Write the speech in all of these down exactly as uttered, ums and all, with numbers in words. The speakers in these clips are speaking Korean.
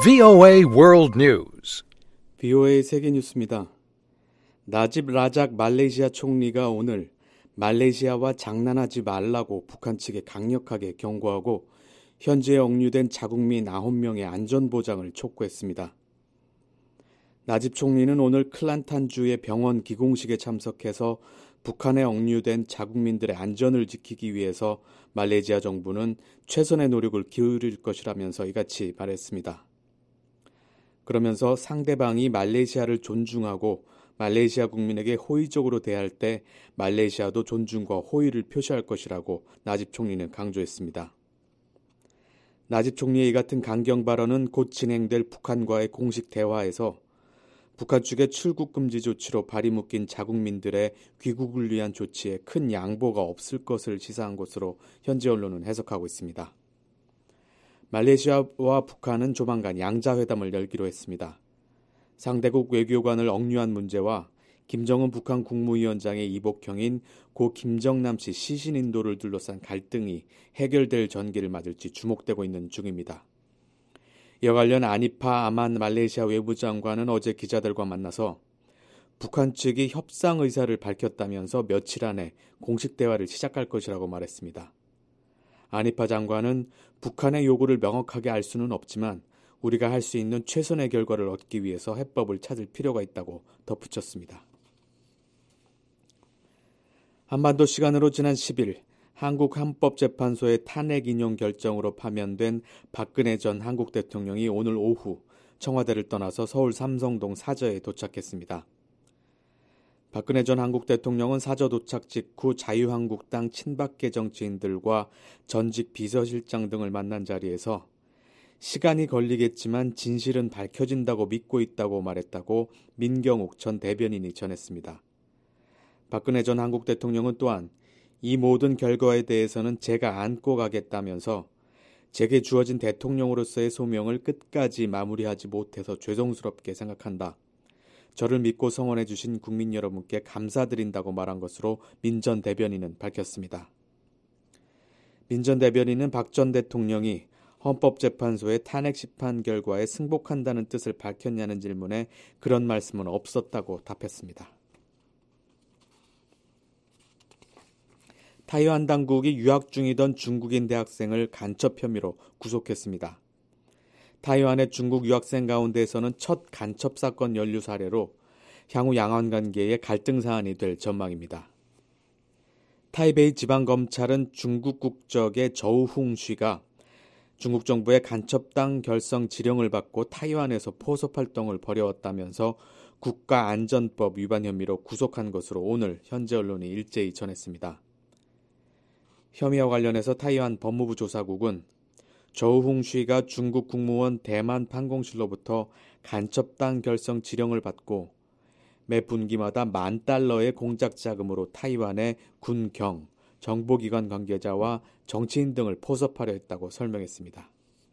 브이오에이 World News. 브이오에이 세계 뉴스입니다. 나집 라작 말레이시아 총리가 오늘 말레이시아와 장난하지 말라고 북한 측에 강력하게 경고하고 현지에 억류된 자국민 아홉 명의 안전보장을 촉구했습니다. 나집 총리는 오늘 클란탄주의 병원 기공식에 참석해서 북한에 억류된 자국민들의 안전을 지키기 위해서 말레이시아 정부는 최선의 노력을 기울일 것이라면서 이같이 말했습니다. 그러면서 상대방이 말레이시아를 존중하고 말레이시아 국민에게 호의적으로 대할 때 말레이시아도 존중과 호의를 표시할 것이라고 나집 총리는 강조했습니다. 나집 총리의 이 같은 강경 발언은 곧 진행될 북한과의 공식 대화에서 북한 측의 출국 금지 조치로 발이 묶인 자국민들의 귀국을 위한 조치에 큰 양보가 없을 것을 시사한 것으로 현지 언론은 해석하고 있습니다. 말레이시아와 북한은 조만간 양자회담을 열기로 했습니다. 상대국 외교관을 억류한 문제와 김정은 북한 국무위원장의 이복형인 고 김정남 씨 시신 인도를 둘러싼 갈등이 해결될 전기를 맞을지 주목되고 있는 중입니다. 이와 관련 아니파 아만 말레이시아 외무장관은 어제 기자들과 만나서 북한 측이 협상 의사를 밝혔다면서 며칠 안에 공식 대화를 시작할 것이라고 말했습니다. 아니파 장관은 북한의 요구를 명확하게 알 수는 없지만 우리가 할 수 있는 최선의 결과를 얻기 위해서 해법을 찾을 필요가 있다고 덧붙였습니다. 한반도 시간으로 지난 십 일 한국헌법재판소의 탄핵 인용 결정으로 파면된 박근혜 전 한국 대통령이 오늘 오후 청와대를 떠나서 서울 삼성동 사저에 도착했습니다. 박근혜 전 한국 대통령은 사저 도착 직후 자유한국당 친박계 정치인들과 전직 비서실장 등을 만난 자리에서 시간이 걸리겠지만 진실은 밝혀진다고 믿고 있다고 말했다고 민경욱 전 대변인이 전했습니다. 박근혜 전 한국 대통령은 또한 이 모든 결과에 대해서는 제가 안고 가겠다면서 제게 주어진 대통령으로서의 소명을 끝까지 마무리하지 못해서 죄송스럽게 생각한다. 저를 믿고 성원해 주신 국민 여러분께 감사드린다고 말한 것으로 민 전 대변인은 밝혔습니다. 민 전 대변인은 박 전 대통령이 헌법재판소의 탄핵 심판 결과에 승복한다는 뜻을 밝혔냐는 질문에 그런 말씀은 없었다고 답했습니다. 타이완 당국이 유학 중이던 중국인 대학생을 간첩 혐의로 구속했습니다. 타이완의 중국 유학생 가운데에서는 첫 간첩 사건 연루 사례로 향후 양안 관계의 갈등 사안이 될 전망입니다. 타이베이 지방검찰은 중국 국적의 저우홍 씨가 중국 정부의 간첩당 결성 지령을 받고 타이완에서 포섭 활동을 벌여왔다면서 국가안전법 위반 혐의로 구속한 것으로 오늘 현지 언론이 일제히 전했습니다. 혐의와 관련해서 타이완 법무부 조사국은 저우홍 씨가 중국 국무원 대만 판공실로부터 간첩당 결성 지령을 받고 매 분기마다 만 달러의 공작 자금으로 타이완의 군, 경, 정보기관 관계자와 정치인 등을 포섭하려 했다고 설명했습니다.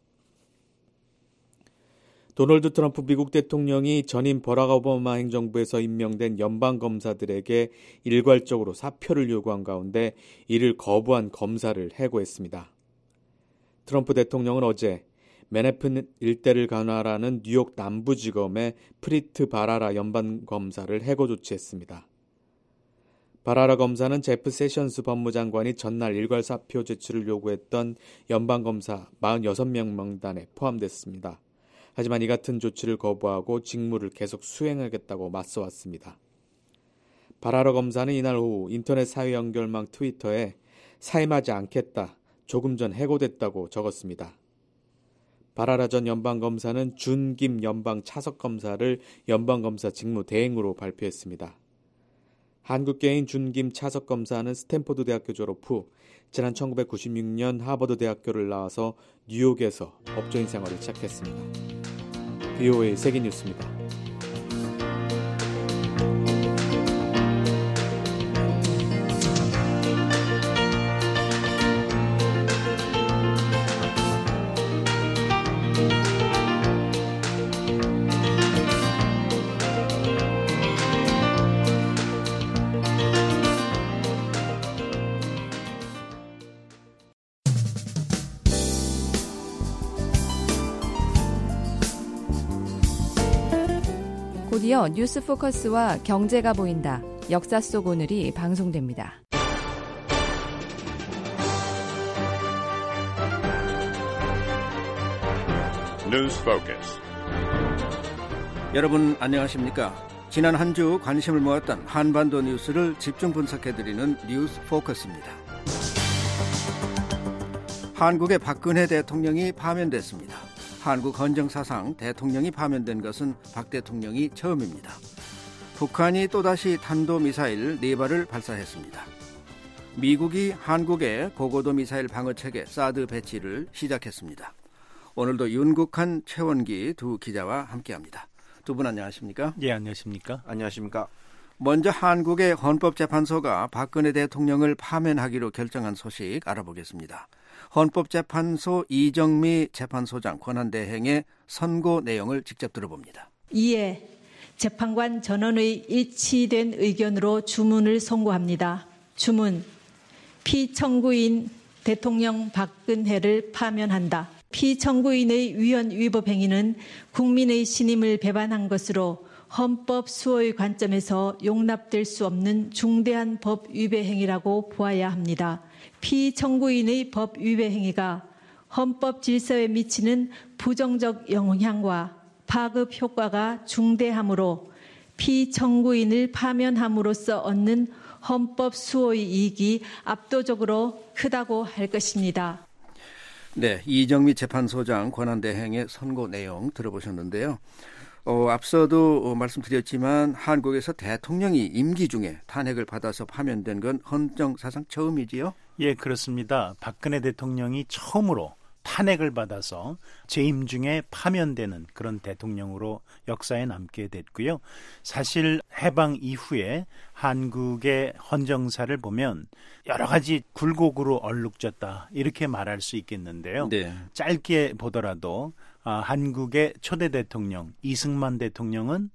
도널드 트럼프 미국 대통령이 전임 버락 오바마 행정부에서 임명된 연방검사들에게 일괄적으로 사표를 요구한 가운데 이를 거부한 검사를 해고했습니다. 트럼프 대통령은 어제 맨해튼 일대를 관할하는 뉴욕 남부지검의 프리트 바라라 연방검사를 해고 조치했습니다. 바라라 검사는 제프 세션스 법무장관이 전날 일괄 사표 제출을 요구했던 연방검사 사십육 명 명단에 포함됐습니다. 하지만 이 같은 조치를 거부하고 직무를 계속 수행하겠다고 맞서왔습니다. 바라라 검사는 이날 오후 인터넷 사회 연결망 트위터에 사임하지 않겠다, 조금 전 해고됐다고 적었습니다. 바라라 전 연방검사는 준김 연방차석검사를 연방검사 직무 대행으로 발표했습니다. 한국계인 준김 차석검사는 스탠포드 대학교 졸업 후 지난 천구백구십육 년 하버드 대학교를 나와서 뉴욕에서 법조인 생활을 시작했습니다. 브이오에이 세계뉴스입니다. 곧이어 뉴스 포커스와 경제가 보인다. 역사 속 오늘이 방송됩니다. 뉴스 포커스. 여러분 안녕하십니까? 지난 한 주 관심을 모았던 한반도 뉴스를 집중 분석해드리는 뉴스 포커스입니다. 한국의 박근혜 대통령이 파면됐습니다. 한국 헌정사상 대통령이 파면된 것은 박 대통령이 처음입니다. 북한이 또다시 탄도미사일 네 발을 발사했습니다. 미국이 한국의 고고도 미사일 방어체계 사드 배치를 시작했습니다. 오늘도 윤국한, 최원기 두 기자와 함께합니다. 두 분 안녕하십니까? 예, 안녕하십니까? 안녕하십니까? 먼저 한국의 헌법재판소가 박근혜 대통령을 파면하기로 결정한 소식 알아보겠습니다. 헌법재판소 이정미 재판소장 권한대행의 선고 내용을 직접 들어봅니다. 이에 재판관 전원의 일치된 의견으로 주문을 선고합니다. 주문. 피청구인 대통령 박근혜를 파면한다. 피청구인의 위헌 위법 행위는 국민의 신임을 배반한 것으로 헌법 수호의 관점에서 용납될 수 없는 중대한 법 위배 행위라고 보아야 합니다. 피청구인의 법 위배 행위가 헌법 질서에 미치는 부정적 영향과 파급 효과가 중대하므로 피청구인을 파면함으로써 얻는 헌법 수호의 이익이 압도적으로 크다고 할 것입니다. 네, 이정미 재판소장 권한대행의 선고 내용 들어보셨는데요. 어, 앞서도 어, 말씀드렸지만 한국에서 대통령이 임기 중에 탄핵을 받아서 파면된 건 헌정사상 처음이지요? 예, 그렇습니다. 박근혜 대통령이 처음으로 탄핵을 받아서 재임 중에 파면되는 그런 대통령으로 역사에 남게 됐고요. 사실 해방 이후에 한국의 헌정사를 보면 여러 가지 굴곡으로 얼룩졌다 이렇게 말할 수 있겠는데요. 네. 짧게 보더라도 아, 한국의 초대 대통령 이승만 대통령은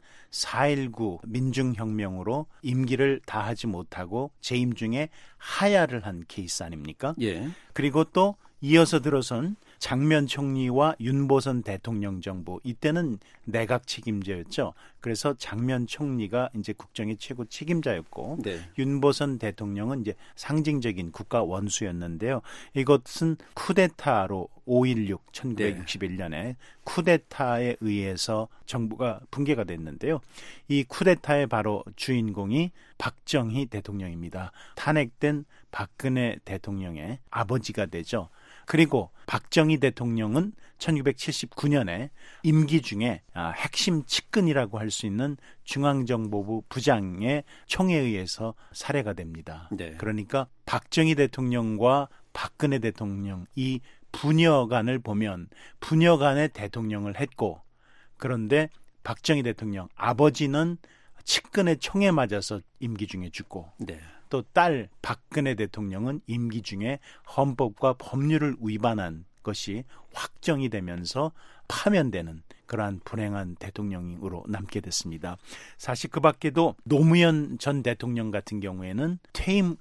사일구 민중혁명으로 임기를 다하지 못하고 재임 중에 하야를 한 케이스 아닙니까? 예. 그리고 또 이어서 들어선 장면 총리와 윤보선 대통령 정부, 이때는 내각 책임자였죠. 그래서 장면 총리가 이제 국정의 최고 책임자였고, 네. 윤보선 대통령은 이제 상징적인 국가 원수였는데요. 이것은 쿠데타로 오일육 천구백육십일 년에 쿠데타에 의해서 정부가 붕괴가 됐는데요. 이 쿠데타의 바로 주인공이 박정희 대통령입니다. 탄핵된 박근혜 대통령의 아버지가 되죠. 그리고 박정희 대통령은 천구백칠십구 년에 임기 중에 핵심 측근이라고 할 수 있는 중앙정보부 부장의 총에 의해서 살해가 됩니다. 네. 그러니까 박정희 대통령과 박근혜 대통령 이 부녀간을 보면 부녀간의 대통령을 했고, 그런데 박정희 대통령 아버지는 측근의 총에 맞아서 임기 중에 죽고, 네. 또 딸 박근혜 대통령은 임기 중에 헌법과 법률을 위반한 것이 확정이 되면서 파면되는 그러한 불행한 대통령으로 남게 됐습니다. 사실 그 밖에도 노무현 전 대통령 같은 경우에는 퇴임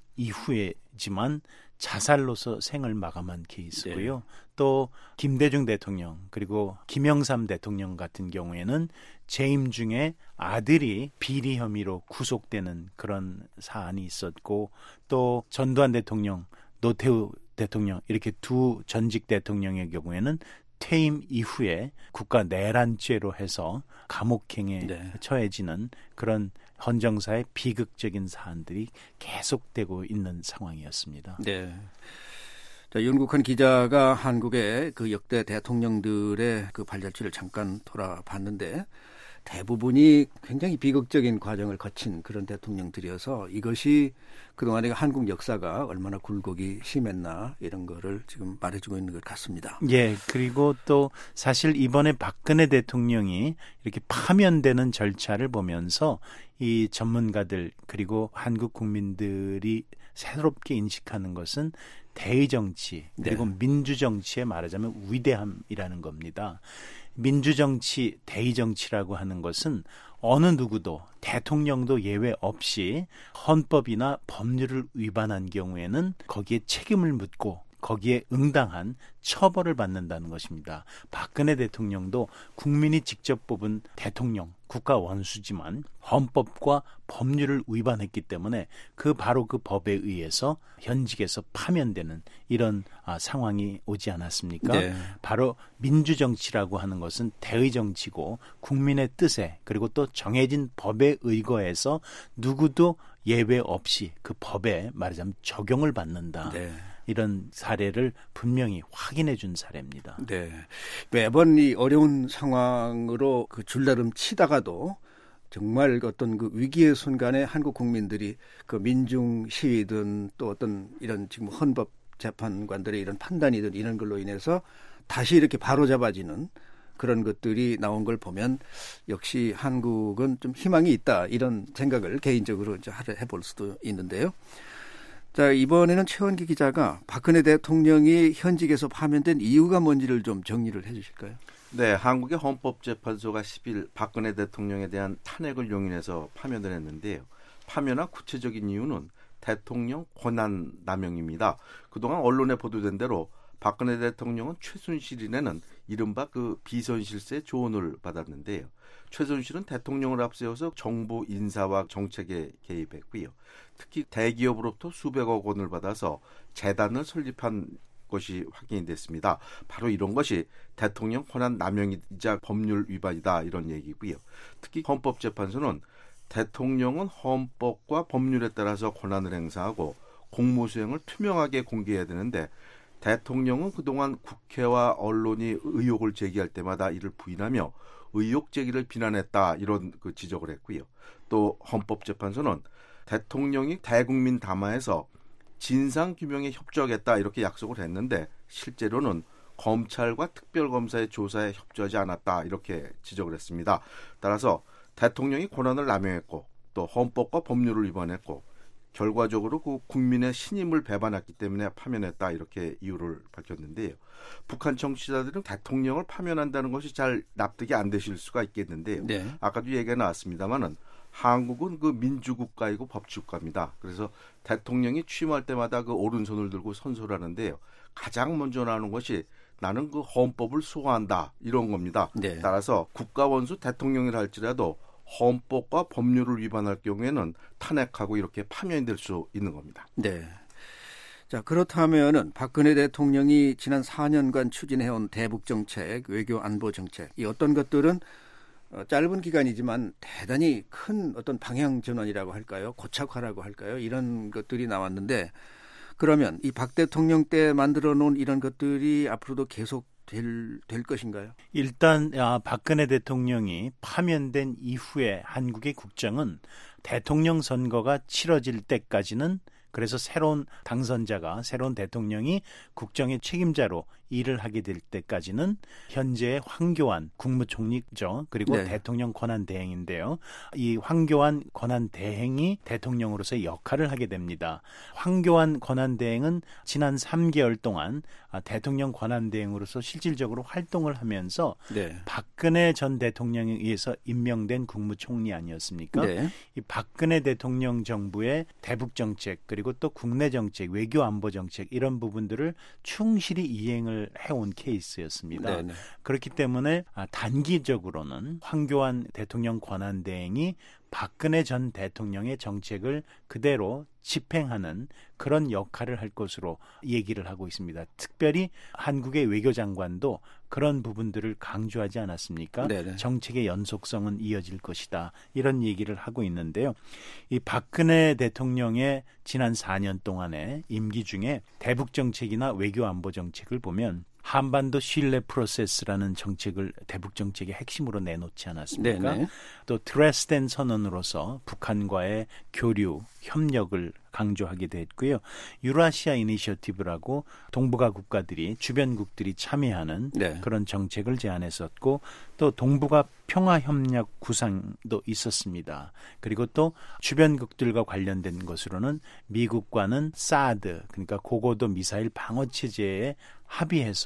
이후에지만 자살로서 생을 마감한 케이스고요. 네. 또 김대중 대통령 그리고 김영삼 대통령 같은 경우에는 재임 중에 아들이 비리 혐의로 구속되는 그런 사안이 있었고, 또 전두환 대통령, 노태우 대통령 이렇게 두 전직 대통령의 경우에는 퇴임 이후에 국가 내란죄로 해서 감옥행에 네. 처해지는 그런 헌정사의 비극적인 사안들이 계속되고 있는 상황이었습니다. 네. 자, 윤국한 기자가 한국의 그 역대 대통령들의 그 발자취를 잠깐 돌아봤는데 대부분이 굉장히 비극적인 과정을 거친 그런 대통령들이어서 이것이 그동안의 한국 역사가 얼마나 굴곡이 심했나 이런 거를 지금 말해주고 있는 것 같습니다. 예, 그리고 또 사실 이번에 박근혜 대통령이 이렇게 파면되는 절차를 보면서 이 전문가들 그리고 한국 국민들이 새롭게 인식하는 것은 대의정치 그리고 네. 민주정치에 말하자면 위대함이라는 겁니다. 민주정치, 대의정치라고 하는 것은 어느 누구도 대통령도 예외 없이 헌법이나 법률을 위반한 경우에는 거기에 책임을 묻고 거기에 응당한 처벌을 받는다는 것입니다. 박근혜 대통령도 국민이 직접 뽑은 대통령, 국가 원수지만 헌법과 법률을 위반했기 때문에 그 바로 그 법에 의해서 현직에서 파면되는 이런 아, 상황이 오지 않았습니까? 네. 바로 민주정치라고 하는 것은 대의 정치고 국민의 뜻에 그리고 또 정해진 법에 의거해서 누구도 예외 없이 그 법에 말하자면 적용을 받는다. 네. 이런 사례를 분명히 확인해 준 사례입니다. 네. 매번 이 어려운 상황으로 그 줄다름 치다가도 정말 어떤 그 위기의 순간에 한국 국민들이 그 민중 시위든 또 어떤 이런 지금 헌법 재판관들의 이런 판단이든 이런 걸로 인해서 다시 이렇게 바로잡아지는 그런 것들이 나온 걸 보면 역시 한국은 좀 희망이 있다 이런 생각을 개인적으로 이제 해볼 수도 있는데요. 자, 이번에는 최원기 기자가 박근혜 대통령이 현직에서 파면된 이유가 뭔지를 좀 정리를 해 주실까요? 네, 한국의 헌법재판소가 십 일 박근혜 대통령에 대한 탄핵을 용인해서 파면을 했는데요. 파면한 구체적인 이유는 대통령 권한 남용입니다. 그동안 언론에 보도된 대로 박근혜 대통령은 최순실인에는 이른바 그 비선실세 조언을 받았는데요. 최순실은 대통령을 앞세워서 정부 인사와 정책에 개입했고요. 특히 대기업으로부터 수백억 원을 받아서 재단을 설립한 것이 확인이 됐습니다. 바로 이런 것이 대통령 권한 남용이자 법률 위반이다 이런 얘기고요. 특히 헌법재판소는 대통령은 헌법과 법률에 따라서 권한을 행사하고 공무수행을 투명하게 공개해야 되는데 대통령은 그동안 국회와 언론이 의혹을 제기할 때마다 이를 부인하며 의혹 제기를 비난했다 이런 그 지적을 했고요. 또 헌법재판소는 대통령이 대국민 담화에서 진상규명에 협조하겠다 이렇게 약속을 했는데 실제로는 검찰과 특별검사의 조사에 협조하지 않았다 이렇게 지적을 했습니다. 따라서 대통령이 권한을 남용했고 또 헌법과 법률을 위반했고 결과적으로 그 국민의 신임을 배반했기 때문에 파면했다 이렇게 이유를 밝혔는데요. 북한 정치자들은 대통령을 파면한다는 것이 잘 납득이 안 되실 수가 있겠는데요. 네. 아까도 얘기가 나왔습니다만은 한국은 그 민주국가이고 법치국가입니다. 그래서 대통령이 취임할 때마다 그 오른손을 들고 선서를 하는데요. 가장 먼저 나오는 것이 나는 그 헌법을 수호한다 이런 겁니다. 네. 따라서 국가원수 대통령이라 할지라도 헌법과 법률을 위반할 경우에는 탄핵하고 이렇게 파면이 될 수 있는 겁니다. 네. 자, 그렇다면은 박근혜 대통령이 지난 사 년간 추진해온 대북정책, 외교안보정책, 이 어떤 것들은 어, 짧은 기간이지만 대단히 큰 어떤 방향 전환이라고 할까요? 고착화라고 할까요? 이런 것들이 나왔는데 그러면 이 박 대통령 때 만들어 놓은 이런 것들이 앞으로도 계속 될, 될 것인가요? 일단 아, 박근혜 대통령이 파면된 이후에 한국의 국정은 대통령 선거가 치러질 때까지는 그래서 새로운 당선자가 새로운 대통령이 국정의 책임자로 일을 하게 될 때까지는 현재의 황교안 국무총리죠. 그리고 네. 대통령 권한대행인데요. 이 황교안 권한대행이 대통령으로서의 역할을 하게 됩니다. 황교안 권한대행은 지난 삼 개월 동안 대통령 권한대행으로서 실질적으로 활동을 하면서 네. 박근혜 전 대통령에 의해서 임명된 국무총리 아니었습니까? 네. 이 박근혜 대통령 정부의 대북정책 그리고 또 국내정책, 외교안보정책 이런 부분들을 충실히 이행을 해온 케이스였습니다. 네네. 그렇기 때문에 단기적으로는 황교안 대통령 권한대행이 박근혜 전 대통령의 정책을 그대로 집행하는 그런 역할을 할 것으로 얘기를 하고 있습니다. 특별히 한국의 외교장관도 그런 부분들을 강조하지 않았습니까? 네네. 정책의 연속성은 이어질 것이다. 이런 얘기를 하고 있는데요. 이 박근혜 대통령의 지난 사 년 동안의 임기 중에 대북정책이나 외교안보정책을 보면 한반도 신뢰 프로세스라는 정책을 대북정책의 핵심으로 내놓지 않았습니까? 네네. 또 드레스덴 선언으로서 북한과의 교류, 협력을 강조하게 됐고요. 유라시아 이니셔티브라고 동북아 국가들이 주변국들이 참여하는 네. 그런 정책을 제안했었고 또 동북아 평화협력 구상도 있었습니다. 그리고 또 주변국들과 관련된 것으로는 미국과는 사드 그러니까 고고도 미사일 방어체제에 합의해서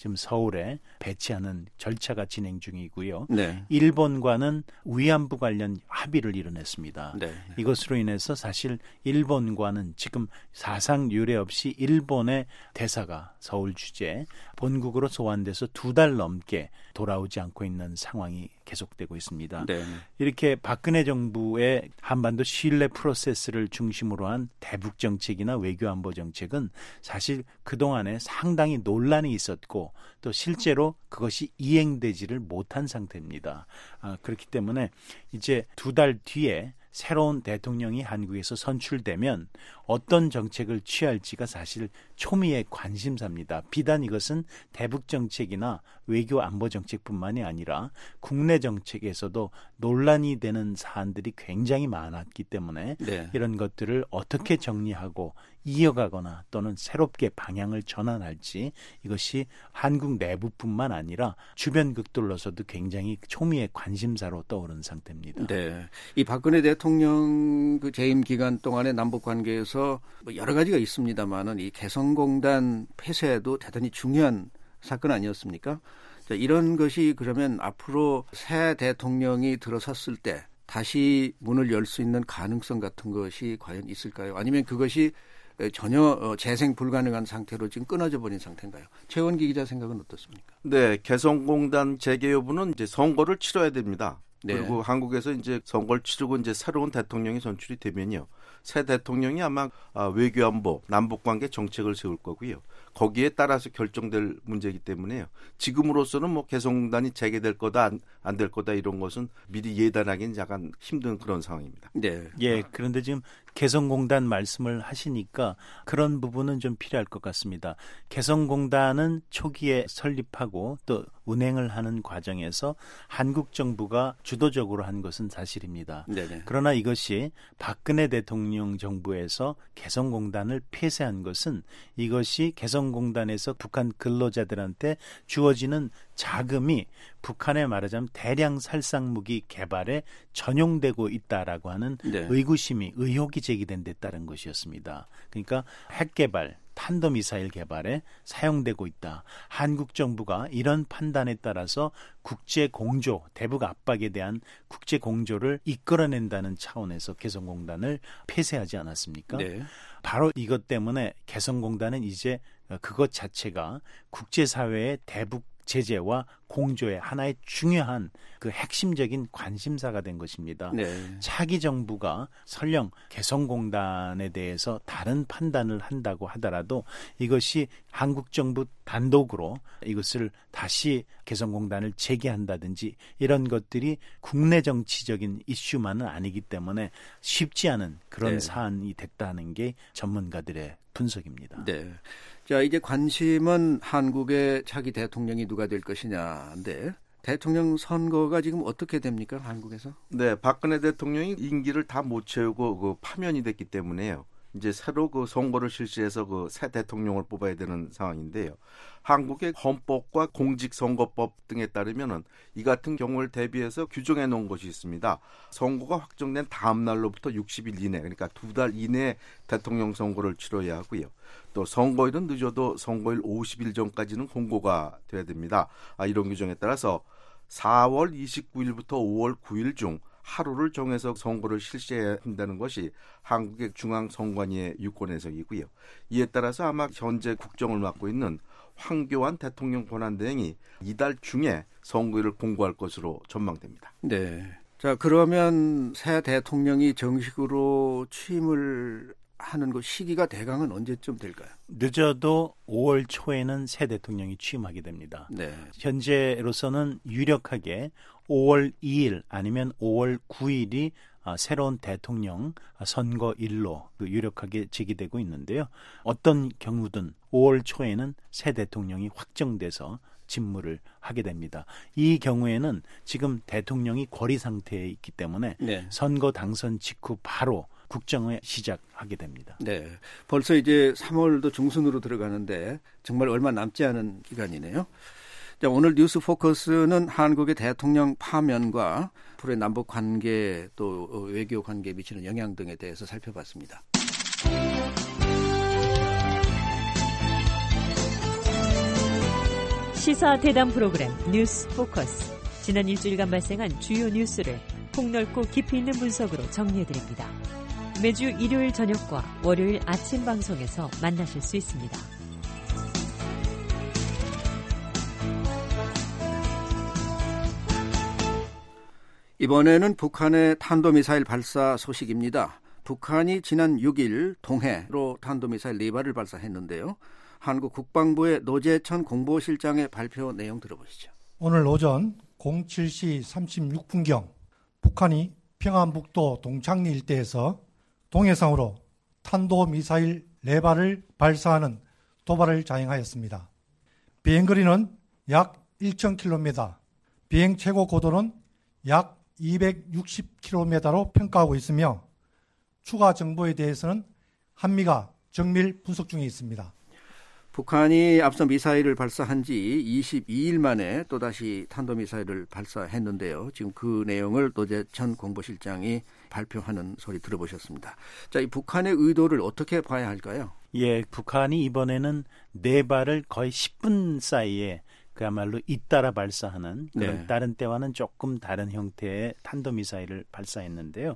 지금 서울에 배치하는 절차가 진행 중이고요. 네. 일본과는 위안부 관련 합의를 이뤄냈습니다. 네. 이것으로 인해서 사실 일본과는 지금 사상 유례 없이 일본의 대사가 서울 주재 본국으로 소환돼서 두 달 넘게 돌아오지 않고 있는 상황이 계속되고 있습니다. 네. 이렇게 박근혜 정부의 한반도 신뢰 프로세스를 중심으로 한 대북 정책이나 외교 안보 정책은 사실 그동안에 상당히 논란이 있었고 또 실제로 그것이 이행되지를 못한 상태입니다. 아, 그렇기 때문에 이제 두 달 뒤에 새로운 대통령이 한국에서 선출되면 어떤 정책을 취할지가 사실 초미의 관심사입니다. 비단 이것은 대북 정책이나 외교 안보 정책뿐만이 아니라 국내 정책에서도 논란이 되는 사안들이 굉장히 많았기 때문에 네. 이런 것들을 어떻게 정리하고 이어가거나 또는 새롭게 방향을 전환할지 이것이 한국 내부뿐만 아니라 주변국들로서도 굉장히 초미의 관심사로 떠오른 상태입니다. 네, 이 박근혜 대통령 그 재임 기간 동안의 남북 관계에서 뭐 여러 가지가 있습니다만은 이 개성공단 폐쇄도 대단히 중요한 사건 아니었습니까? 자, 이런 것이 그러면 앞으로 새 대통령이 들어섰을 때 다시 문을 열 수 있는 가능성 같은 것이 과연 있을까요? 아니면 그것이 전혀 재생 불가능한 상태로 지금 끊어져 버린 상태인가요? 최원기 기자 생각은 어떻습니까? 네, 개성공단 재개 여부는 이제 선거를 치러야 됩니다. 네. 그리고 한국에서 이제 선거를 치르고 이제 새로운 대통령이 선출이 되면요, 새 대통령이 아마 외교안보, 남북관계 정책을 세울 거고요. 거기에 따라서 결정될 문제이기 때문에요. 지금으로서는 뭐 개성공단이 재개될 거다 안 될 거다 이런 것은 미리 예단하기는 약간 힘든 그런 상황입니다. 네. 예, 그런데 지금 개성공단 말씀을 하시니까 그런 부분은 좀 필요할 것 같습니다. 개성공단은 초기에 설립하고 또 운행을 하는 과정에서 한국 정부가 주도적으로 한 것은 사실입니다. 네네. 그러나 이것이 박근혜 대통령 정부에서 개성공단을 폐쇄한 것은 이것이 개성공단에서 북한 근로자들한테 주어지는 자금이 북한에 말하자면 대량 살상무기 개발에 전용되고 있다라고 하는 네. 의구심이 의혹이 제기된 데 따른 것이었습니다. 그러니까 핵 개발, 탄도미사일 개발에 사용되고 있다. 한국 정부가 이런 판단에 따라서 국제 공조, 대북 압박에 대한 국제 공조를 이끌어낸다는 차원에서 개성공단을 폐쇄하지 않았습니까? 네. 바로 이것 때문에 개성공단은 이제 그것 자체가 국제사회의 대북 제재와 공조의 하나의 중요한 그 핵심적인 관심사가 된 것입니다. 네. 차기 정부가 설령 개성공단에 대해서 다른 판단을 한다고 하더라도 이것이 한국 정부 단독으로 이것을 다시 개성공단을 재개한다든지 이런 것들이 국내 정치적인 이슈만은 아니기 때문에 쉽지 않은 그런 네. 사안이 됐다는 게 전문가들의 분석입니다. 네. 자, 이제 관심은 한국의 차기 대통령이 누가 될 것이냐인데 대통령 선거가 지금 어떻게 됩니까? 한국에서? 네, 박근혜 대통령이 임기를 다 못 채우고 그 파면이 됐기 때문에요. 이제 새로 그 선거를 실시해서 그 새 대통령을 뽑아야 되는 상황인데요. 한국의 헌법과 공직선거법 등에 따르면은 이 같은 경우를 대비해서 규정해 놓은 것이 있습니다. 선거가 확정된 다음 날로부터 육십 일 이내, 그러니까 두 달 이내에 대통령 선거를 치러야 하고요. 또 선거일은 늦어도 선거일 오십 일 전까지는 공고가 돼야 됩니다. 아, 이런 규정에 따라서 사월 이십구일부터 오월 구일 중 하루를 정해서 선거를 실시해야 한다는 것이 한국의 중앙선관위의 유권 해석이고요. 이에 따라서 아마 현재 국정을 맡고 있는 황교안 대통령 권한대행이 이달 중에 선거일을 공고할 것으로 전망됩니다. 네. 자, 그러면 새 대통령이 정식으로 취임을 하는 그 시기가 대강은 언제쯤 될까요? 늦어도 오월 초에는 새 대통령이 취임하게 됩니다. 네. 현재로서는 유력하게 오월 이일 아니면 오월 구일이 새로운 대통령 선거일로 유력하게 제기되고 있는데요. 어떤 경우든 오월 초에는 새 대통령이 확정돼서 직무를 하게 됩니다. 이 경우에는 지금 대통령이 고리 상태에 있기 때문에 네. 선거 선거 당선 직후 바로 국정을 시작하게 됩니다. 네, 벌써 이제 삼월도 중순으로 들어가는데 정말 얼마 남지 않은 기간이네요. 자, 오늘 뉴스 포커스는 한국의 대통령 파면과 앞으로의 남북 관계 또 외교 관계에 미치는 영향 등에 대해서 살펴봤습니다. 시사 대담 프로그램 뉴스 포커스. 지난 일주일간 발생한 주요 뉴스를 폭넓고 깊이 있는 분석으로 정리해드립니다. 매주 일요일 저녁과 월요일 아침 방송에서 만나실 수 있습니다. 이번에는 북한의 탄도미사일 발사 소식입니다. 북한이 지난 육 일 동해로 탄도미사일 네 발을 발사했는데요. 한국 국방부의 노재천 공보실장의 발표 내용 들어보시죠. 오늘 오전 공칠 시 삼십육 분경 북한이 평안북도 동창리 일대에서 동해상으로 탄도미사일 네 발을 발사하는 도발을 자행하였습니다. 비행거리는 약 천 킬로미터, 비행 최고 고도는 약 이백육십 킬로미터로 평가하고 있으며 추가 정보에 대해서는 한미가 정밀 분석 중에 있습니다. 북한이 앞서 미사일을 발사한 지 이십이 일 만에 또다시 탄도미사일을 발사했는데요. 지금 그 내용을 노재천 공보실장이 발표하는 소리 들어보셨습니다. 자, 이 북한의 의도를 어떻게 봐야 할까요? 예, 북한이 이번에는 네 발을 거의 십 분 사이에 그야말로 잇따라 발사하는 그런 네. 다른 때와는 조금 다른 형태의 탄도미사일을 발사했는데요.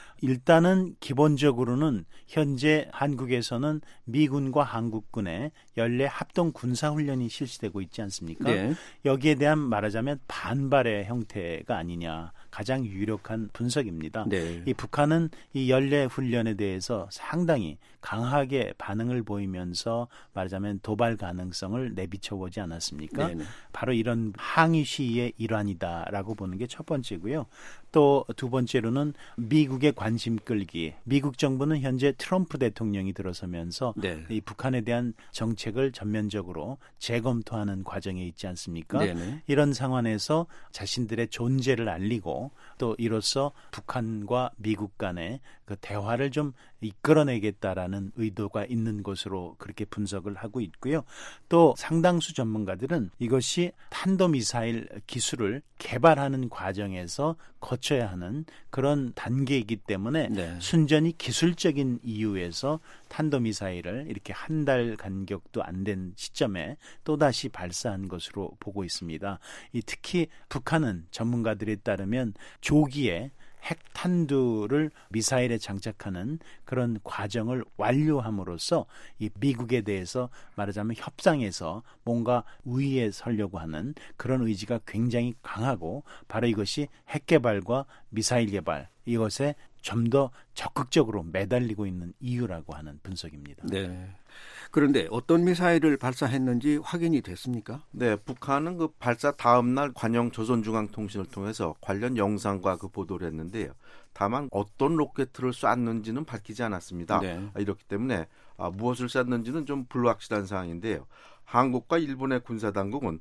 일단은 기본적으로는 현재 한국에서는 미군과 한국군의 연례 합동 군사훈련이 실시되고 있지 않습니까? 네. 여기에 대한 말하자면 반발의 형태가 아니냐 가장 유력한 분석입니다. 네. 이 북한은 이 연례 훈련에 대해서 상당히 강하게 반응을 보이면서 말하자면 도발 가능성을 내비쳐 보지 않았습니까? 네네. 바로 이런 항의 시위의 일환이다라고 보는 게 첫 번째고요. 또 두 번째로는 미국의 관심 끌기. 미국 정부는 현재 트럼프 대통령이 들어서면서 네. 이 북한에 대한 정책을 전면적으로 재검토하는 과정에 있지 않습니까? 네네. 이런 상황에서 자신들의 존재를 알리고 또 이로써 북한과 미국 간의 그 대화를 좀 이끌어내겠다라는 의도가 있는 것으로 그렇게 분석을 하고 있고요. 또 상당수 전문가들은 이것이 탄도미사일 기술을 개발하는 과정에서 거쳐야 하는 그런 단계이기 때문에 네. 순전히 기술적인 이유에서 탄도미사일을 이렇게 한 달 간격도 안 된 시점에 또다시 발사한 것으로 보고 있습니다. 이 특히 북한은 전문가들에 따르면 조기에 핵탄두를 미사일에 장착하는 그런 과정을 완료함으로써 이 미국에 대해서 말하자면 협상에서 뭔가 우위에 서려고 하는 그런 의지가 굉장히 강하고 바로 이것이 핵 개발과 미사일 개발 이것에 좀 더 적극적으로 매달리고 있는 이유라고 하는 분석입니다. 네. 그런데 어떤 미사일을 발사했는지 확인이 됐습니까? 네, 북한은 그 발사 다음 날 관영 조선중앙통신을 통해서 관련 영상과 그 보도를 했는데요. 다만 어떤 로켓을 쐈는지는 밝히지 않았습니다. 네. 이렇기 때문에 아, 무엇을 쐈는지는 좀 불확실한 상황인데요. 한국과 일본의 군사당국은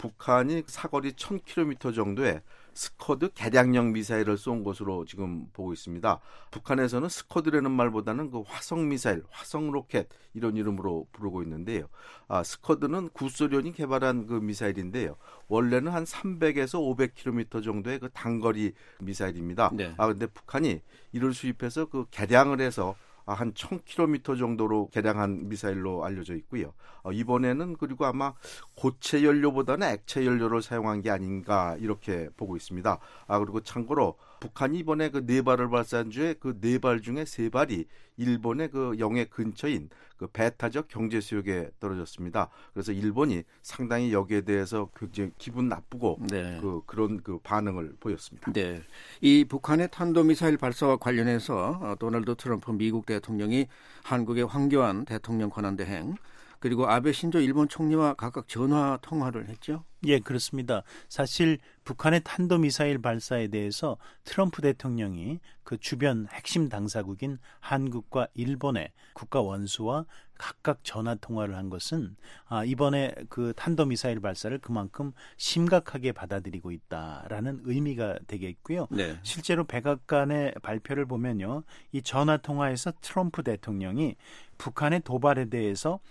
북한이 사거리 천 킬로미터 정도의 스커드 개량형 미사일을 쏜 것으로 지금 보고 있습니다. 북한에서는 스커드라는 말보다는 그 화성 미사일, 화성 로켓 이런 이름으로 부르고 있는데요. 아, 스커드는 구소련이 개발한 그 미사일인데요. 원래는 한 삼백에서 오백 킬로미터 정도의 그 단거리 미사일입니다. 네. 아, 근데 북한이 이를 수입해서 그 개량을 해서 한 천 킬로미터 정도로 개량한 미사일로 알려져 있고요. 어, 이번에는 그리고 아마 고체 연료보다는 액체 연료를 사용한 게 아닌가 이렇게 보고 있습니다. 아, 그리고 참고로 북한이 이번에 그 네 발을 발사한 주에 그 네 발 중에 세 발이 일본의 그 영해 근처인 그 배타적 경제 수역에 떨어졌습니다. 그래서 일본이 상당히 여기에 대해서 굉장히 기분 나쁘고 네. 그 그런 그 반응을 보였습니다. 네, 이 북한의 탄도미사일 발사와 관련해서 도널드 트럼프 미국 대통령이 한국의 황교안 대통령 권한대행 그리고 아베 신조 일본 총리와 각각 전화 통화를 했죠. 예, 그렇습니다. 사실 북한의 탄도미사일 발사에 대해서 트럼프 대통령이 그 주변 핵심 당사국인 한국과 일본의 국가 원수와 각각 전화 통화를 한 것은 아, 이번에 그 탄도미사일 발사를 그만큼 심각하게 받아들이고 있다라는 의미가 되겠고요. 네. 실제로 백악관의 발표를 보면요, 이 전화 통화에서 트럼프 대통령이 북한의 도발에 대해서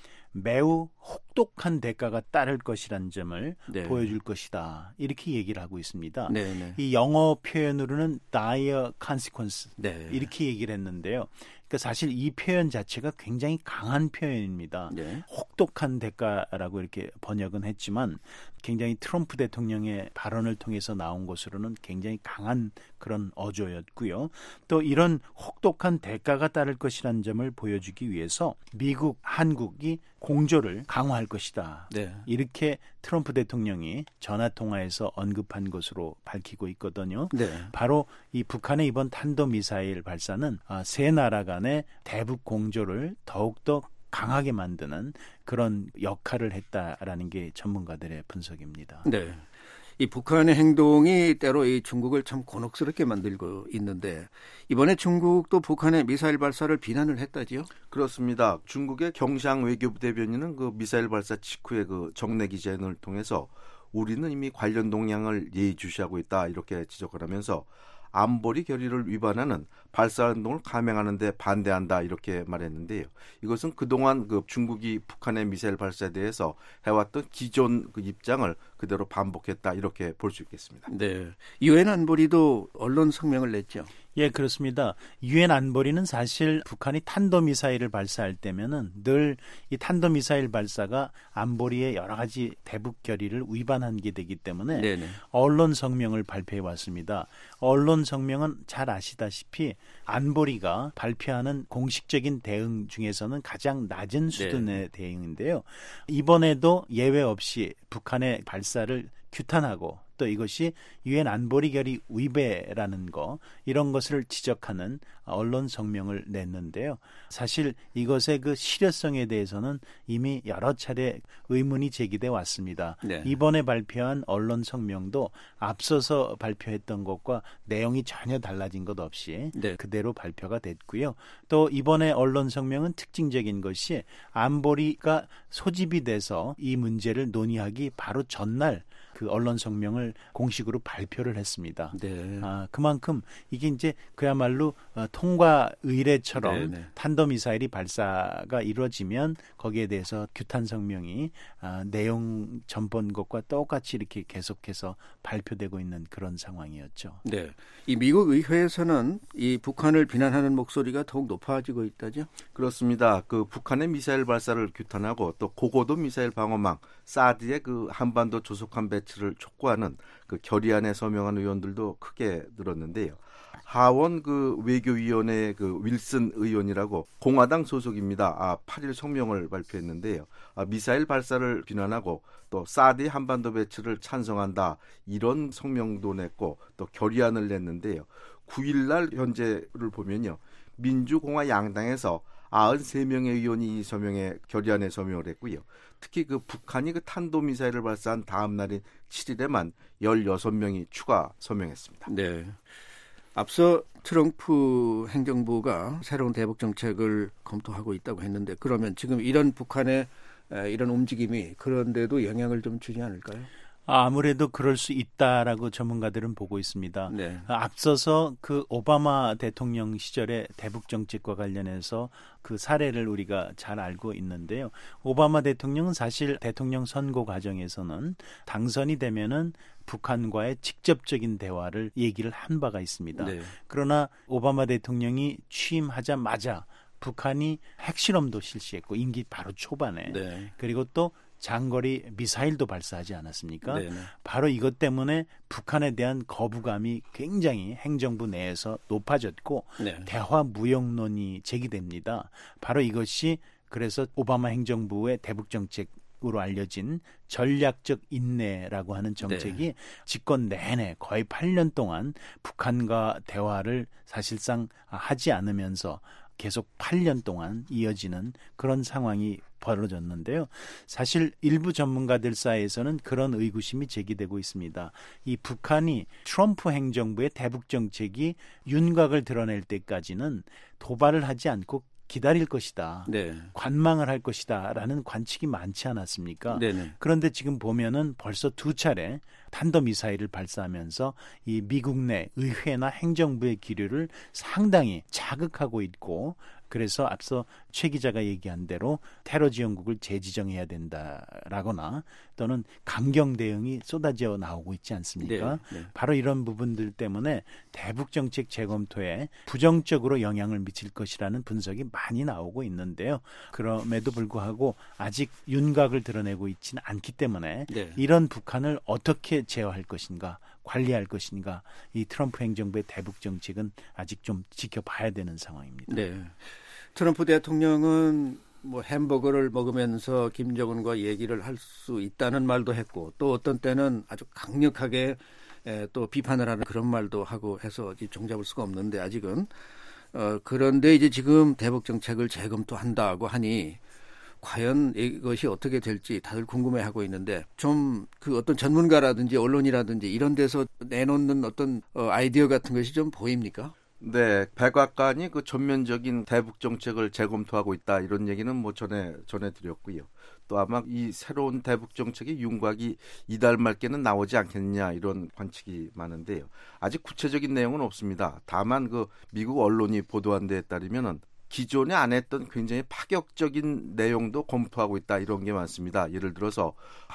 매우 혹독한 대가가 따를 것이라는 점을 네. 보여줄 것이다. 이렇게 얘기를 하고 있습니다. 네, 네. 이 영어 표현으로는 dire consequence 네. 이렇게 얘기를 했는데요. 그러니까 사실 이 표현 자체가 굉장히 강한 표현입니다. 네. 혹독한 대가라고 이렇게 번역은 했지만 굉장히 트럼프 대통령의 발언을 통해서 나온 것으로는 굉장히 강한 그런 어조였고요. 또 이런 혹독한 대가가 따를 것이라는 점을 보여주기 위해서 미국, 한국이 공조를 강화할 것이다. 네. 이렇게 트럼프 대통령이 전화통화에서 언급한 것으로 밝히고 있거든요. 네. 바로 이 북한의 이번 탄도미사일 발사는 세 나라 간의 대북 공조를 더욱더 강하게 만드는 그런 역할을 했다라는 게 전문가들의 분석입니다. 네. 이 북한의 행동이 때로 이 중국을 참 곤혹스럽게 만들고 있는데 이번에 중국도 북한의 미사일 발사를 비난을 했다지요? 그렇습니다. 중국의 경상 외교부 대변인은 그 미사일 발사 직후에 그 정례 기자회견을 통해서 우리는 이미 관련 동향을 예의주시하고 있다 이렇게 지적을 하면서 안보리 결의를 위반하는 발사 행동을 감행하는 데 반대한다 이렇게 말했는데요. 이것은 그동안 그 중국이 북한의 미사일 발사에 대해서 해왔던 기존 그 입장을 그대로 반복했다 이렇게 볼 수 있겠습니다. 네, 유엔 안보리도 언론 성명을 냈죠. 예, 그렇습니다. 유엔 안보리는 사실 북한이 탄도미사일을 발사할 때면은 늘 이 탄도미사일 발사가 안보리의 여러 가지 대북 결의를 위반한 게 되기 때문에 네네. 언론 성명을 발표해 왔습니다. 언론 성명은 잘 아시다시피 안보리가 발표하는 공식적인 대응 중에서는 가장 낮은 수준의 네. 대응인데요. 이번에도 예외 없이 북한의 발사를 규탄하고 또 이것이 유엔 안보리 결의 위배라는 거 이런 것을 지적하는 언론 성명을 냈는데요. 사실 이것의 그 실효성에 대해서는 이미 여러 차례 의문이 제기돼 왔습니다. 네. 이번에 발표한 언론 성명도 앞서서 발표했던 것과 내용이 전혀 달라진 것 없이 네. 그대로 발표가 됐고요. 또 이번에 언론 성명은 특징적인 것이 안보리가 소집이 돼서 이 문제를 논의하기 바로 전날 그 언론 성명을 공식으로 발표를 했습니다. 네. 아, 그만큼 이게 이제 그야말로 어, 통과 의례처럼 네네. 탄도미사일이 발사가 이루어지면 거기에 대해서 규탄 성명이 아, 내용 전번 것과 똑같이 이렇게 계속해서 발표되고 있는 그런 상황이었죠. 네. 이 미국 의회에서는 이 북한을 비난하는 목소리가 더욱 높아지고 있다죠? 그렇습니다. 그 북한의 미사일 발사를 규탄하고 또 고고도 미사일 방어망 사드의 그 한반도 조속한 배치를 촉구하는 그 결의안에 서명한 의원들도 크게 늘었는데요. 하원 그 외교위원회 그 윌슨 의원이라고 공화당 소속입니다. 아, 팔 일 성명을 발표했는데요. 아, 미사일 발사를 비난하고 또 사드의 한반도 배치를 찬성한다 이런 성명도 냈고 또 결의안을 냈는데요. 구 일 날 현재를 보면요. 민주공화 양당에서 구십삼 명의 의원이 이 서명에 결의안에 서명을 했고요. 특히 그 북한이 그 탄도미사일을 발사한 다음 날인 칠 일에만 열여섯 명이 추가 서명했습니다. 네. 앞서 트럼프 행정부가 새로운 대북 정책을 검토하고 있다고 했는데 그러면 지금 이런 북한의 이런 움직임이 그런데도 영향을 좀 주지 않을까요? 아무래도 그럴 수 있다라고 전문가들은 보고 있습니다. 네. 앞서서 그 오바마 대통령 시절의 대북 정책과 관련해서 그 사례를 우리가 잘 알고 있는데요. 오바마 대통령은 사실 대통령 선거 과정에서는 당선이 되면은 북한과의 직접적인 대화를 얘기를 한 바가 있습니다. 네. 그러나 오바마 대통령이 취임하자마자 북한이 핵실험도 실시했고 임기 바로 초반에 네. 그리고 또 장거리 미사일도 발사하지 않았습니까? 네네. 바로 이것 때문에 북한에 대한 거부감이 굉장히 행정부 내에서 높아졌고 네. 대화 무역론이 제기됩니다. 바로 이것이 그래서 오바마 행정부의 대북 정책으로 알려진 전략적 인내라고 하는 정책이 네. 집권 내내 거의 팔 년 동안 북한과 대화를 사실상 하지 않으면서 계속 팔 년 동안 이어지는 그런 상황이 벌어졌는데요. 사실 일부 전문가들 사이에서는 그런 의구심이 제기되고 있습니다. 이 북한이 트럼프 행정부의 대북 정책이 윤곽을 드러낼 때까지는 도발을 하지 않고 기다릴 것이다. 네. 관망을 할 것이다. 라는 관측이 많지 않았습니까? 네네. 그런데 지금 보면은 벌써 두 차례 탄도미사일을 발사하면서 이 미국 내 의회나 행정부의 기류를 상당히 자극하고 있고 그래서 앞서 최 기자가 얘기한 대로 테러 지원국을 재지정해야 된다라거나 또는 강경 대응이 쏟아져 나오고 있지 않습니까? 네, 네. 바로 이런 부분들 때문에 대북 정책 재검토에 부정적으로 영향을 미칠 것이라는 분석이 많이 나오고 있는데요. 그럼에도 불구하고 아직 윤곽을 드러내고 있지는 않기 때문에 네. 이런 북한을 어떻게 제어할 것인가, 관리할 것인가, 이 트럼프 행정부의 대북 정책은 아직 좀 지켜봐야 되는 상황입니다. 네. 트럼프 대통령은 뭐 햄버거를 먹으면서 김정은과 얘기를 할 수 있다는 말도 했고, 또 어떤 때는 아주 강력하게 에, 또 비판을 하는 그런 말도 하고 해서 종잡을 수가 없는데 아직은 어, 그런데 이제 지금 대북 정책을 재검토한다고 하니 과연 이것이 어떻게 될지 다들 궁금해하고 있는데 좀 그 어떤 전문가라든지 언론이라든지 이런 데서 내놓는 어떤 어, 아이디어 같은 것이 좀 보입니까? 네, 백악관이 그 전면적인 대북 정책을 재검토하고 있다 이런 얘기는 뭐 전에 전해드렸고요. 또 아마 이 새로운 대북 정책의 윤곽이 이달 말께는 나오지 않겠느냐 이런 관측이 많은데요. 아직 구체적인 내용은 없습니다. 다만 그 미국 언론이 보도한 데에 따르면은 기존에 안 했던 굉장히 파격적인 내용도 검토하고 있다 이런 게 많습니다. 예를 들어서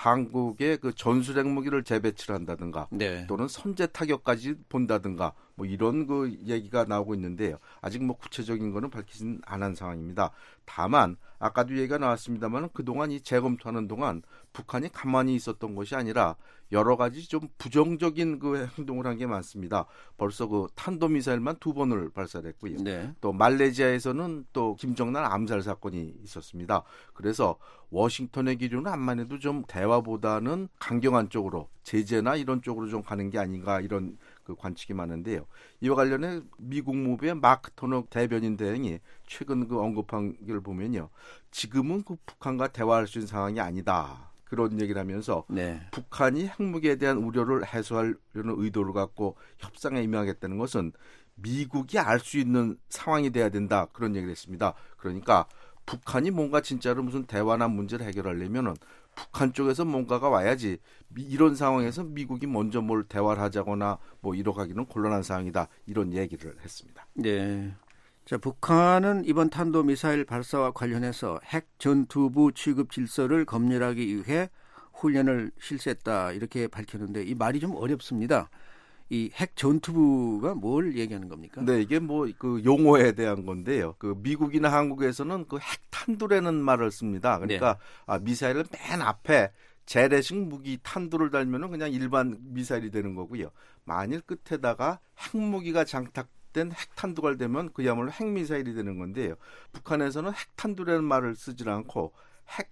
한국의 그 전술핵 무기를 재배치를 한다든가 네. 또는 선제 타격까지 본다든가 뭐 이런 그 얘기가 나오고 있는데요. 아직 뭐 구체적인 거는 밝히진 않은 상황입니다. 다만 아까도 얘기가 나왔습니다만 그동안 이 재검토하는 동안 북한이 가만히 있었던 것이 아니라 여러 가지 좀 부정적인 그 행동을 한 게 많습니다. 벌써 그 탄도미사일만 두 번을 발사했고요. 네. 또 말레이시아에서는 또 김정날 암살 사건이 있었습니다. 그래서 워싱턴의 기류는 암만 해도 좀 대화보다는 강경한 쪽으로 제재나 이런 쪽으로 좀 가는 게 아닌가 이런 그 관측이 많은데요. 이와 관련해 미 국무부의 마크 토너 대변인 대행이 최근 그 언급한 걸 보면요. 지금은 그 북한과 대화할 수 있는 상황이 아니다. 그런 얘기를 하면서 네. 북한이 핵무기에 대한 우려를 해소하려는 의도를 갖고 협상에 임하겠다는 것은 미국이 알 수 있는 상황이 돼야 된다. 그런 얘기를 했습니다. 그러니까 북한이 뭔가 진짜로 무슨 대화나 문제를 해결하려면은 북한 쪽에서 뭔가가 와야지 이런 상황에서 미국이 먼저 뭘 대화를 하자거나 뭐 이러가기는 곤란한 상황이다. 이런 얘기를 했습니다. 네. 자, 북한은 이번 탄도미사일 발사와 관련해서 핵 전투부 취급 질서를 검열하기 위해 훈련을 실시했다 이렇게 밝혔는데 이 말이 좀 어렵습니다. 이 핵 전투부가 뭘 얘기하는 겁니까? 네, 이게 뭐 그 용어에 대한 건데요. 그 미국이나 한국에서는 그 핵탄두라는 말을 씁니다. 그러니까 네. 아, 미사일은 맨 앞에 재래식 무기 탄두를 달면은 그냥 일반 미사일이 되는 거고요. 만일 끝에다가 핵무기가 장착된 핵탄두가 되면 그야말로 핵미사일이 되는 건데요. 북한에서는 핵탄두라는 말을 쓰질 않고 핵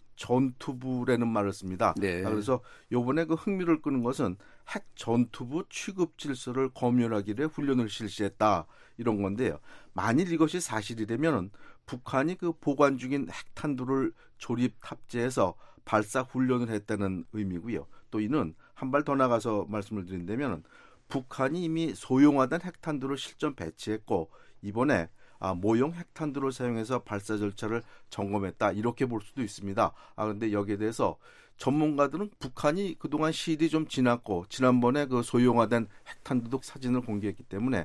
전투부라는 말을 씁니다. 네. 그래서 요번에 그 흥미를 끄는 것은 핵 전투부 취급 질서를 검열하기를 훈련을 실시했다 이런 건데요. 만일 이것이 사실이라면 북한이 그 보관 중인 핵탄두를 조립 탑재해서 발사 훈련을 했다는 의미고요. 또 이는 한 발 더 나가서 말씀을 드린다면 북한이 이미 소형화된 핵탄두를 실전 배치했고 이번에 아, 모형 핵탄두를 사용해서 발사 절차를 점검했다 이렇게 볼 수도 있습니다. 아 근데 여기에 대해서 전문가들은 북한이 그동안 시일이 좀 지났고 지난번에 그 소형화된 핵탄두도 사진을 공개했기 때문에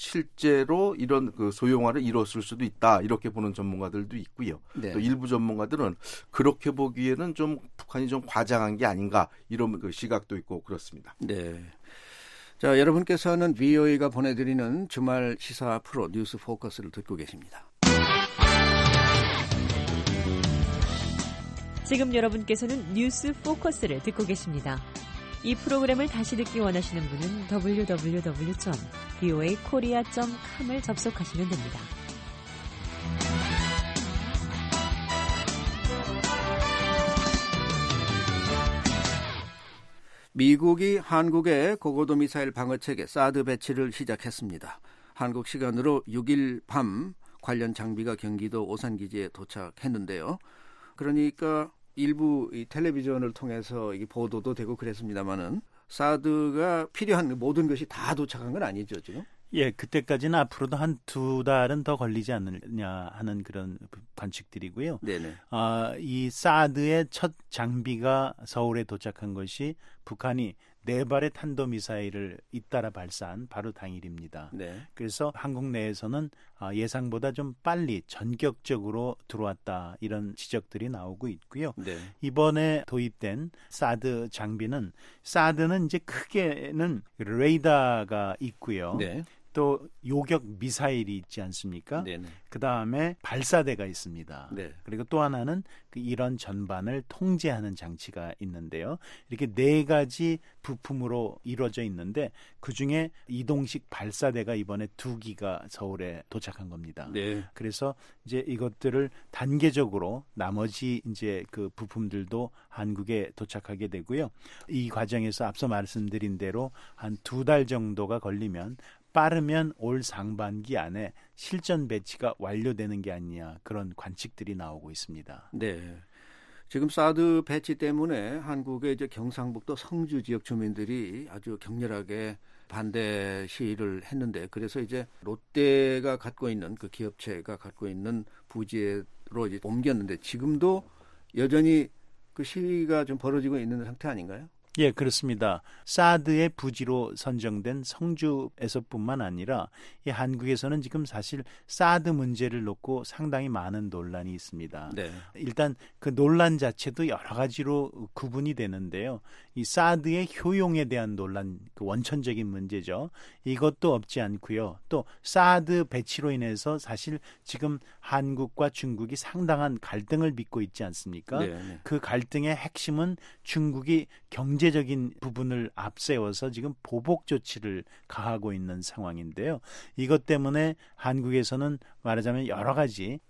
실제로 이런 그 소형화를 이뤘을 수도 있다 이렇게 보는 전문가들도 있고요. 네. 또 일부 전문가들은 그렇게 보기에는 좀 북한이 좀 과장한 게 아닌가 이런 그 시각도 있고 그렇습니다. 네. 자, 여러분께서는 브이오에이가 보내드리는 주말 시사 프로 뉴스 포커스를 듣고 계십니다. 지금 여러분께서는 뉴스 포커스를 듣고 계십니다. 이 프로그램을 다시 듣기 원하시는 분은 더블유 더블유 더블유 점 브이오에이 코리아 점 컴을 접속하시면 됩니다. 미국이 한국의 고고도 미사일 방어체계 사드 배치를 시작했습니다. 한국 시간으로 육 일 밤 관련 장비가 경기도 오산기지에 도착했는데요. 그러니까 일부 이 텔레비전을 통해서 이 보도도 되고 그랬습니다만은 사드가 필요한 모든 것이 다 도착한 건 아니죠, 지금? 예, 그때까지는 앞으로도 한 두 달은 더 걸리지 않느냐 하는 그런 관측들이고요. 네네. 아, 이 사드의 첫 장비가 서울에 도착한 것이 북한이 네 발의 탄도미사일을 잇따라 발사한 바로 당일입니다. 네. 그래서 한국 내에서는 예상보다 좀 빨리 전격적으로 들어왔다 이런 지적들이 나오고 있고요. 네. 이번에 도입된 사드 장비는 사드는 이제 크게는 레이더가 있고요. 네. 또 요격 미사일이 있지 않습니까? 네네. 그 다음에 발사대가 있습니다. 네. 그리고 또 하나는 그 이런 전반을 통제하는 장치가 있는데요. 이렇게 네 가지 부품으로 이루어져 있는데 그 중에 이동식 발사대가 이번에 두 기가 서울에 도착한 겁니다. 네. 그래서 이제 이것들을 단계적으로 나머지 이제 그 부품들도 한국에 도착하게 되고요. 이 과정에서 앞서 말씀드린 대로 한 두 달 정도가 걸리면 빠르면 올 상반기 안에 실전 배치가 완료되는 게 아니냐 그런 관측들이 나오고 있습니다. 네. 지금 사드 배치 때문에 한국의 이제 경상북도 성주 지역 주민들이 아주 격렬하게 반대 시위를 했는데 그래서 이제 롯데가 갖고 있는 그 기업체가 갖고 있는 부지로 이제 옮겼는데 지금도 여전히 그 시위가 좀 벌어지고 있는 상태 아닌가요? 예, 그렇습니다. 사드의 부지로 선정된 성주에서뿐만 아니라 이 한국에서는 지금 사실 사드 문제를 놓고 상당히 많은 논란이 있습니다. 네. 일단 그 논란 자체도 여러 가지로 구분이 되는데요. 이 사드의 효용에 대한 논란, 그 원천적인 문제죠. 이것도 없지 않고요. 또 사드 배치로 인해서 사실 지금 한국과 중국이 상당한 갈등을 빚고 있지 않습니까? 네, 네. 그 갈등의 핵심은 중국이 경제적인 부분을 앞세워서 지금 보복 조치를 가하고 있는 상황인데요. 이것 때문에 한국에서는 말하자면 여러 가지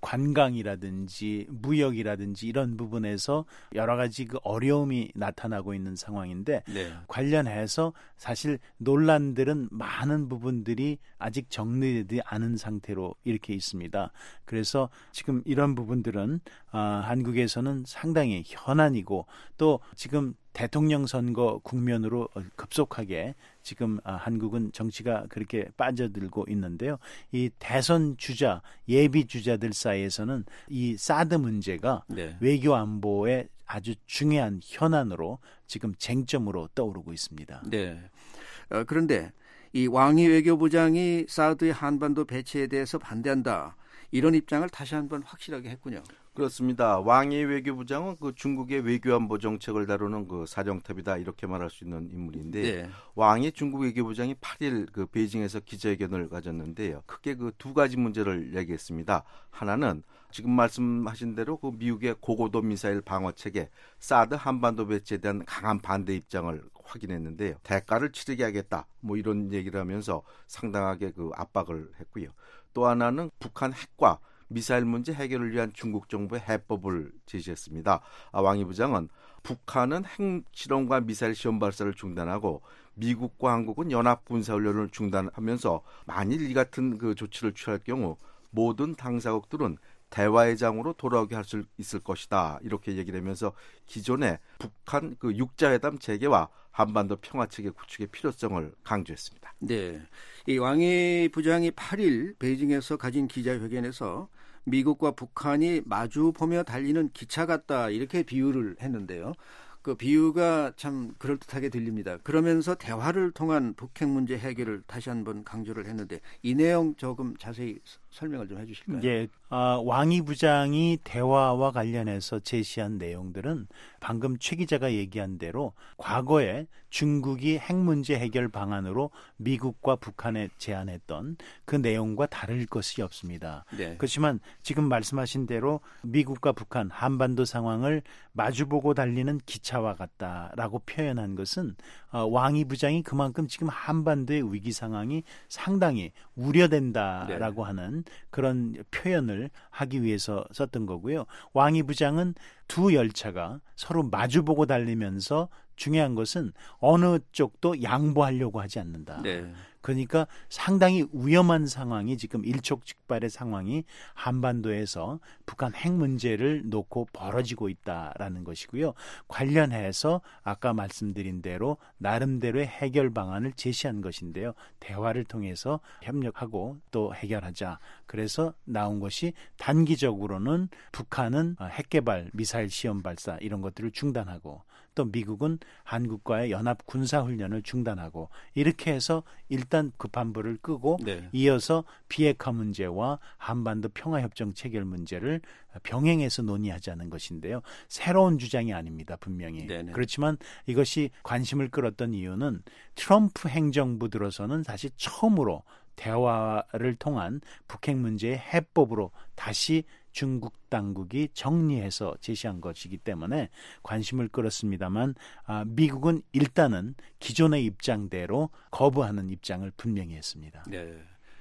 관광이라든지 무역이라든지 이런 부분에서 여러 가지 그 어려움이 나타나고 있는 상황인데 네. 관련해서 사실 논란들은 많은 부분들이 아직 정리되지 않은 상태로 이렇게 있습니다. 그래서 지금 이런 부분들은 아, 한국에서는 상당히 현안이고 또 지금 대통령 선거 국면으로 급속하게 지금 한국은 정치가 그렇게 빠져들고 있는데요. 이 대선 주자, 예비 주자들 사이에서는 이 사드 문제가 네. 외교 안보의 아주 중요한 현안으로 지금 쟁점으로 떠오르고 있습니다. 네. 어, 그런데 이 왕이 외교부장이 사드의 한반도 배치에 대해서 반대한다. 이런 입장을 다시 한번 확실하게 했군요. 그렇습니다. 왕이 외교부장은 그 중국의 외교안보 정책을 다루는 그 사령탑이다 이렇게 말할 수 있는 인물인데 네. 왕이 중국 외교부장이 팔 일 그 베이징에서 기자회견을 가졌는데요. 크게 그 두 가지 문제를 얘기했습니다. 하나는 지금 말씀하신 대로 그 미국의 고고도 미사일 방어 체계 사드 한반도 배치에 대한 강한 반대 입장을 확인했는데요. 대가를 치르게 하겠다. 뭐 이런 얘기를 하면서 상당하게 그 압박을 했고요. 또 하나는 북한 핵과 미사일 문제 해결을 위한 중국 정부의 해법을 제시했습니다. 아, 왕이 부장은 북한은 핵 실험과 미사일 시험 발사를 중단하고 미국과 한국은 연합 군사 훈련을 중단하면서 만일 이 같은 그 조치를 취할 경우 모든 당사국들은 대화의 장으로 돌아오게 할 수 있을 것이다. 이렇게 얘기를 하면서 기존의 북한 그 육자회담 재개와 한반도 평화체계 구축의 필요성을 강조했습니다. 네, 이 왕이 부장이 팔 일 베이징에서 가진 기자회견에서 미국과 북한이 마주 보며 달리는 기차 같다 이렇게 비유를 했는데요. 그 비유가 참 그럴듯하게 들립니다. 그러면서 대화를 통한 북핵 문제 해결을 다시 한번 강조를 했는데 이 내용 조금 자세히 설명을 좀 해주실까요? 예, 아, 왕이 부장이 대화와 관련해서 제시한 내용들은 방금 최 기자가 얘기한 대로 과거에 중국이 핵 문제 해결 방안으로 미국과 북한에 제안했던 그 내용과 다를 것이 없습니다. 네. 그렇지만 지금 말씀하신 대로 미국과 북한 한반도 상황을 마주보고 달리는 기차와 같다라고 표현한 것은 어, 왕이 부장이 그만큼 지금 한반도의 위기 상황이 상당히 우려된다라고 네. 하는 그런 표현을 하기 위해서 썼던 거고요. 왕이 부장은 두 열차가 서로 마주보고 달리면서 중요한 것은 어느 쪽도 양보하려고 하지 않는다. 네. 그러니까 상당히 위험한 상황이 지금 일촉즉발의 상황이 한반도에서 북한 핵 문제를 놓고 벌어지고 있다라는 것이고요. 관련해서 아까 말씀드린 대로 나름대로의 해결 방안을 제시한 것인데요. 대화를 통해서 협력하고 또 해결하자. 그래서 나온 것이 단기적으로는 북한은 핵 개발, 미사일 시험 발사 이런 것들을 중단하고 또 미국은 한국과의 연합 군사훈련을 중단하고 이렇게 해서 일단 급한 불을 끄고 네. 이어서 비핵화 문제와 한반도 평화협정 체결 문제를 병행해서 논의하자는 것인데요. 새로운 주장이 아닙니다. 분명히. 네네. 그렇지만 이것이 관심을 끌었던 이유는 트럼프 행정부 들어서는 사실 처음으로 대화를 통한 북핵 문제의 해법으로 다시 중국 당국이 정리해서 제시한 것이기 때문에 관심을 끌었습니다만 아, 미국은 일단은 기존의 입장대로 거부하는 입장을 분명히 했습니다. 네.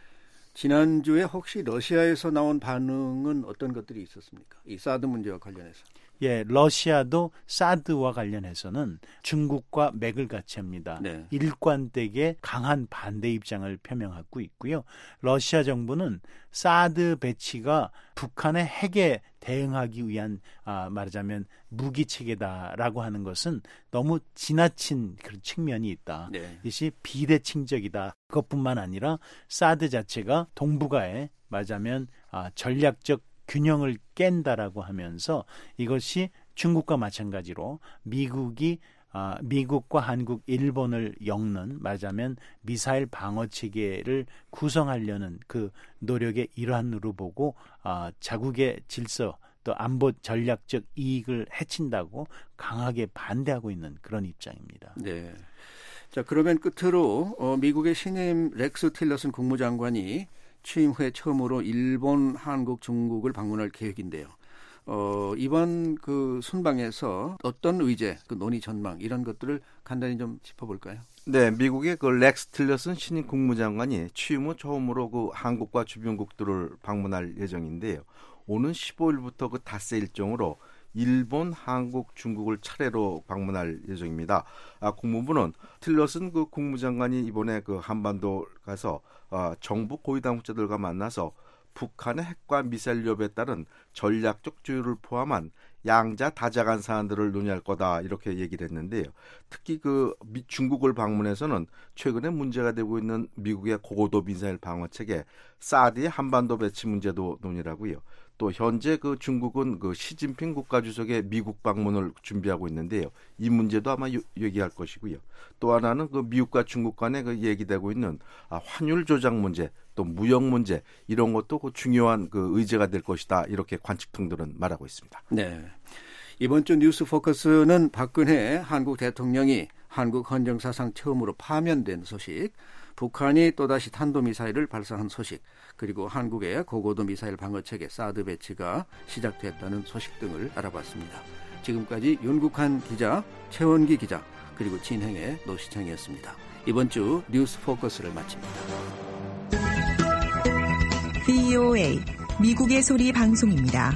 지난주에 혹시 러시아에서 나온 반응은 어떤 것들이 있었습니까? 이 사드 문제와 관련해서. 예, 러시아도 사드와 관련해서는 중국과 맥을 같이 합니다. 네. 일관되게 강한 반대 입장을 표명하고 있고요. 러시아 정부는 사드 배치가 북한의 핵에 대응하기 위한 아, 말하자면 무기 체계다라고 하는 것은 너무 지나친 그런 측면이 있다. 네. 이것이 비대칭적이다. 그것뿐만 아니라 사드 자체가 동북아에 말하자면 아, 전략적 균형을 깬다라고 하면서 이것이 중국과 마찬가지로 미국이 아, 미국과 한국, 일본을 엮는 말하자면 미사일 방어 체계를 구성하려는 그 노력의 일환으로 보고 아, 자국의 질서 또 안보 전략적 이익을 해친다고 강하게 반대하고 있는 그런 입장입니다. 네. 자, 그러면 끝으로 어, 미국의 신임 렉스 틸러슨 국무장관이 취임 후에 처음으로 일본, 한국, 중국을 방문할 계획인데요. 어, 이번 그 순방에서 어떤 의제, 그 논의 전망 이런 것들을 간단히 좀 짚어볼까요? 네, 미국의 그 렉스 틸러슨 신임 국무장관이 취임 후 처음으로 그 한국과 주변국들을 방문할 예정인데요. 오는 십오일부터 그 닷새 일정으로 일본, 한국, 중국을 차례로 방문할 예정입니다. 아, 국무부는 틸러슨 그 국무장관이 이번에 그 한반도 가서 어, 정부 고위 당국자들과 만나서 북한의 핵과 미사일 위협에 따른 전략적 조율을 포함한 양자 다자간 사안들을 논의할 거다 이렇게 얘기를 했는데요. 특히 그 미, 중국을 방문해서는 최근에 문제가 되고 있는 미국의 고고도 미사일 방어 체계 사드의 한반도 배치 문제도 논의를 하고요. 또 현재 그 중국은 그 시진핑 국가주석의 미국 방문을 준비하고 있는데요. 이 문제도 아마 요, 얘기할 것이고요. 또 하나는 그 미국과 중국 간에 그 얘기되고 있는 아, 환율 조작 문제, 또 무역 문제 이런 것도 그 중요한 그 의제가 될 것이다. 이렇게 관측통들은 말하고 있습니다. 네. 이번 주 뉴스 포커스는 박근혜 한국 대통령이 한국 헌정사상 처음으로 파면된 소식, 북한이 또다시 탄도미사일을 발사한 소식, 그리고 한국의 고고도 미사일 방어체계 사드 배치가 시작됐다는 소식 등을 알아봤습니다. 지금까지 윤국한 기자, 최원기 기자, 그리고 진행의 노시창이었습니다. 이번 주 뉴스 포커스를 마칩니다. 브이오에이 미국의 소리 방송입니다.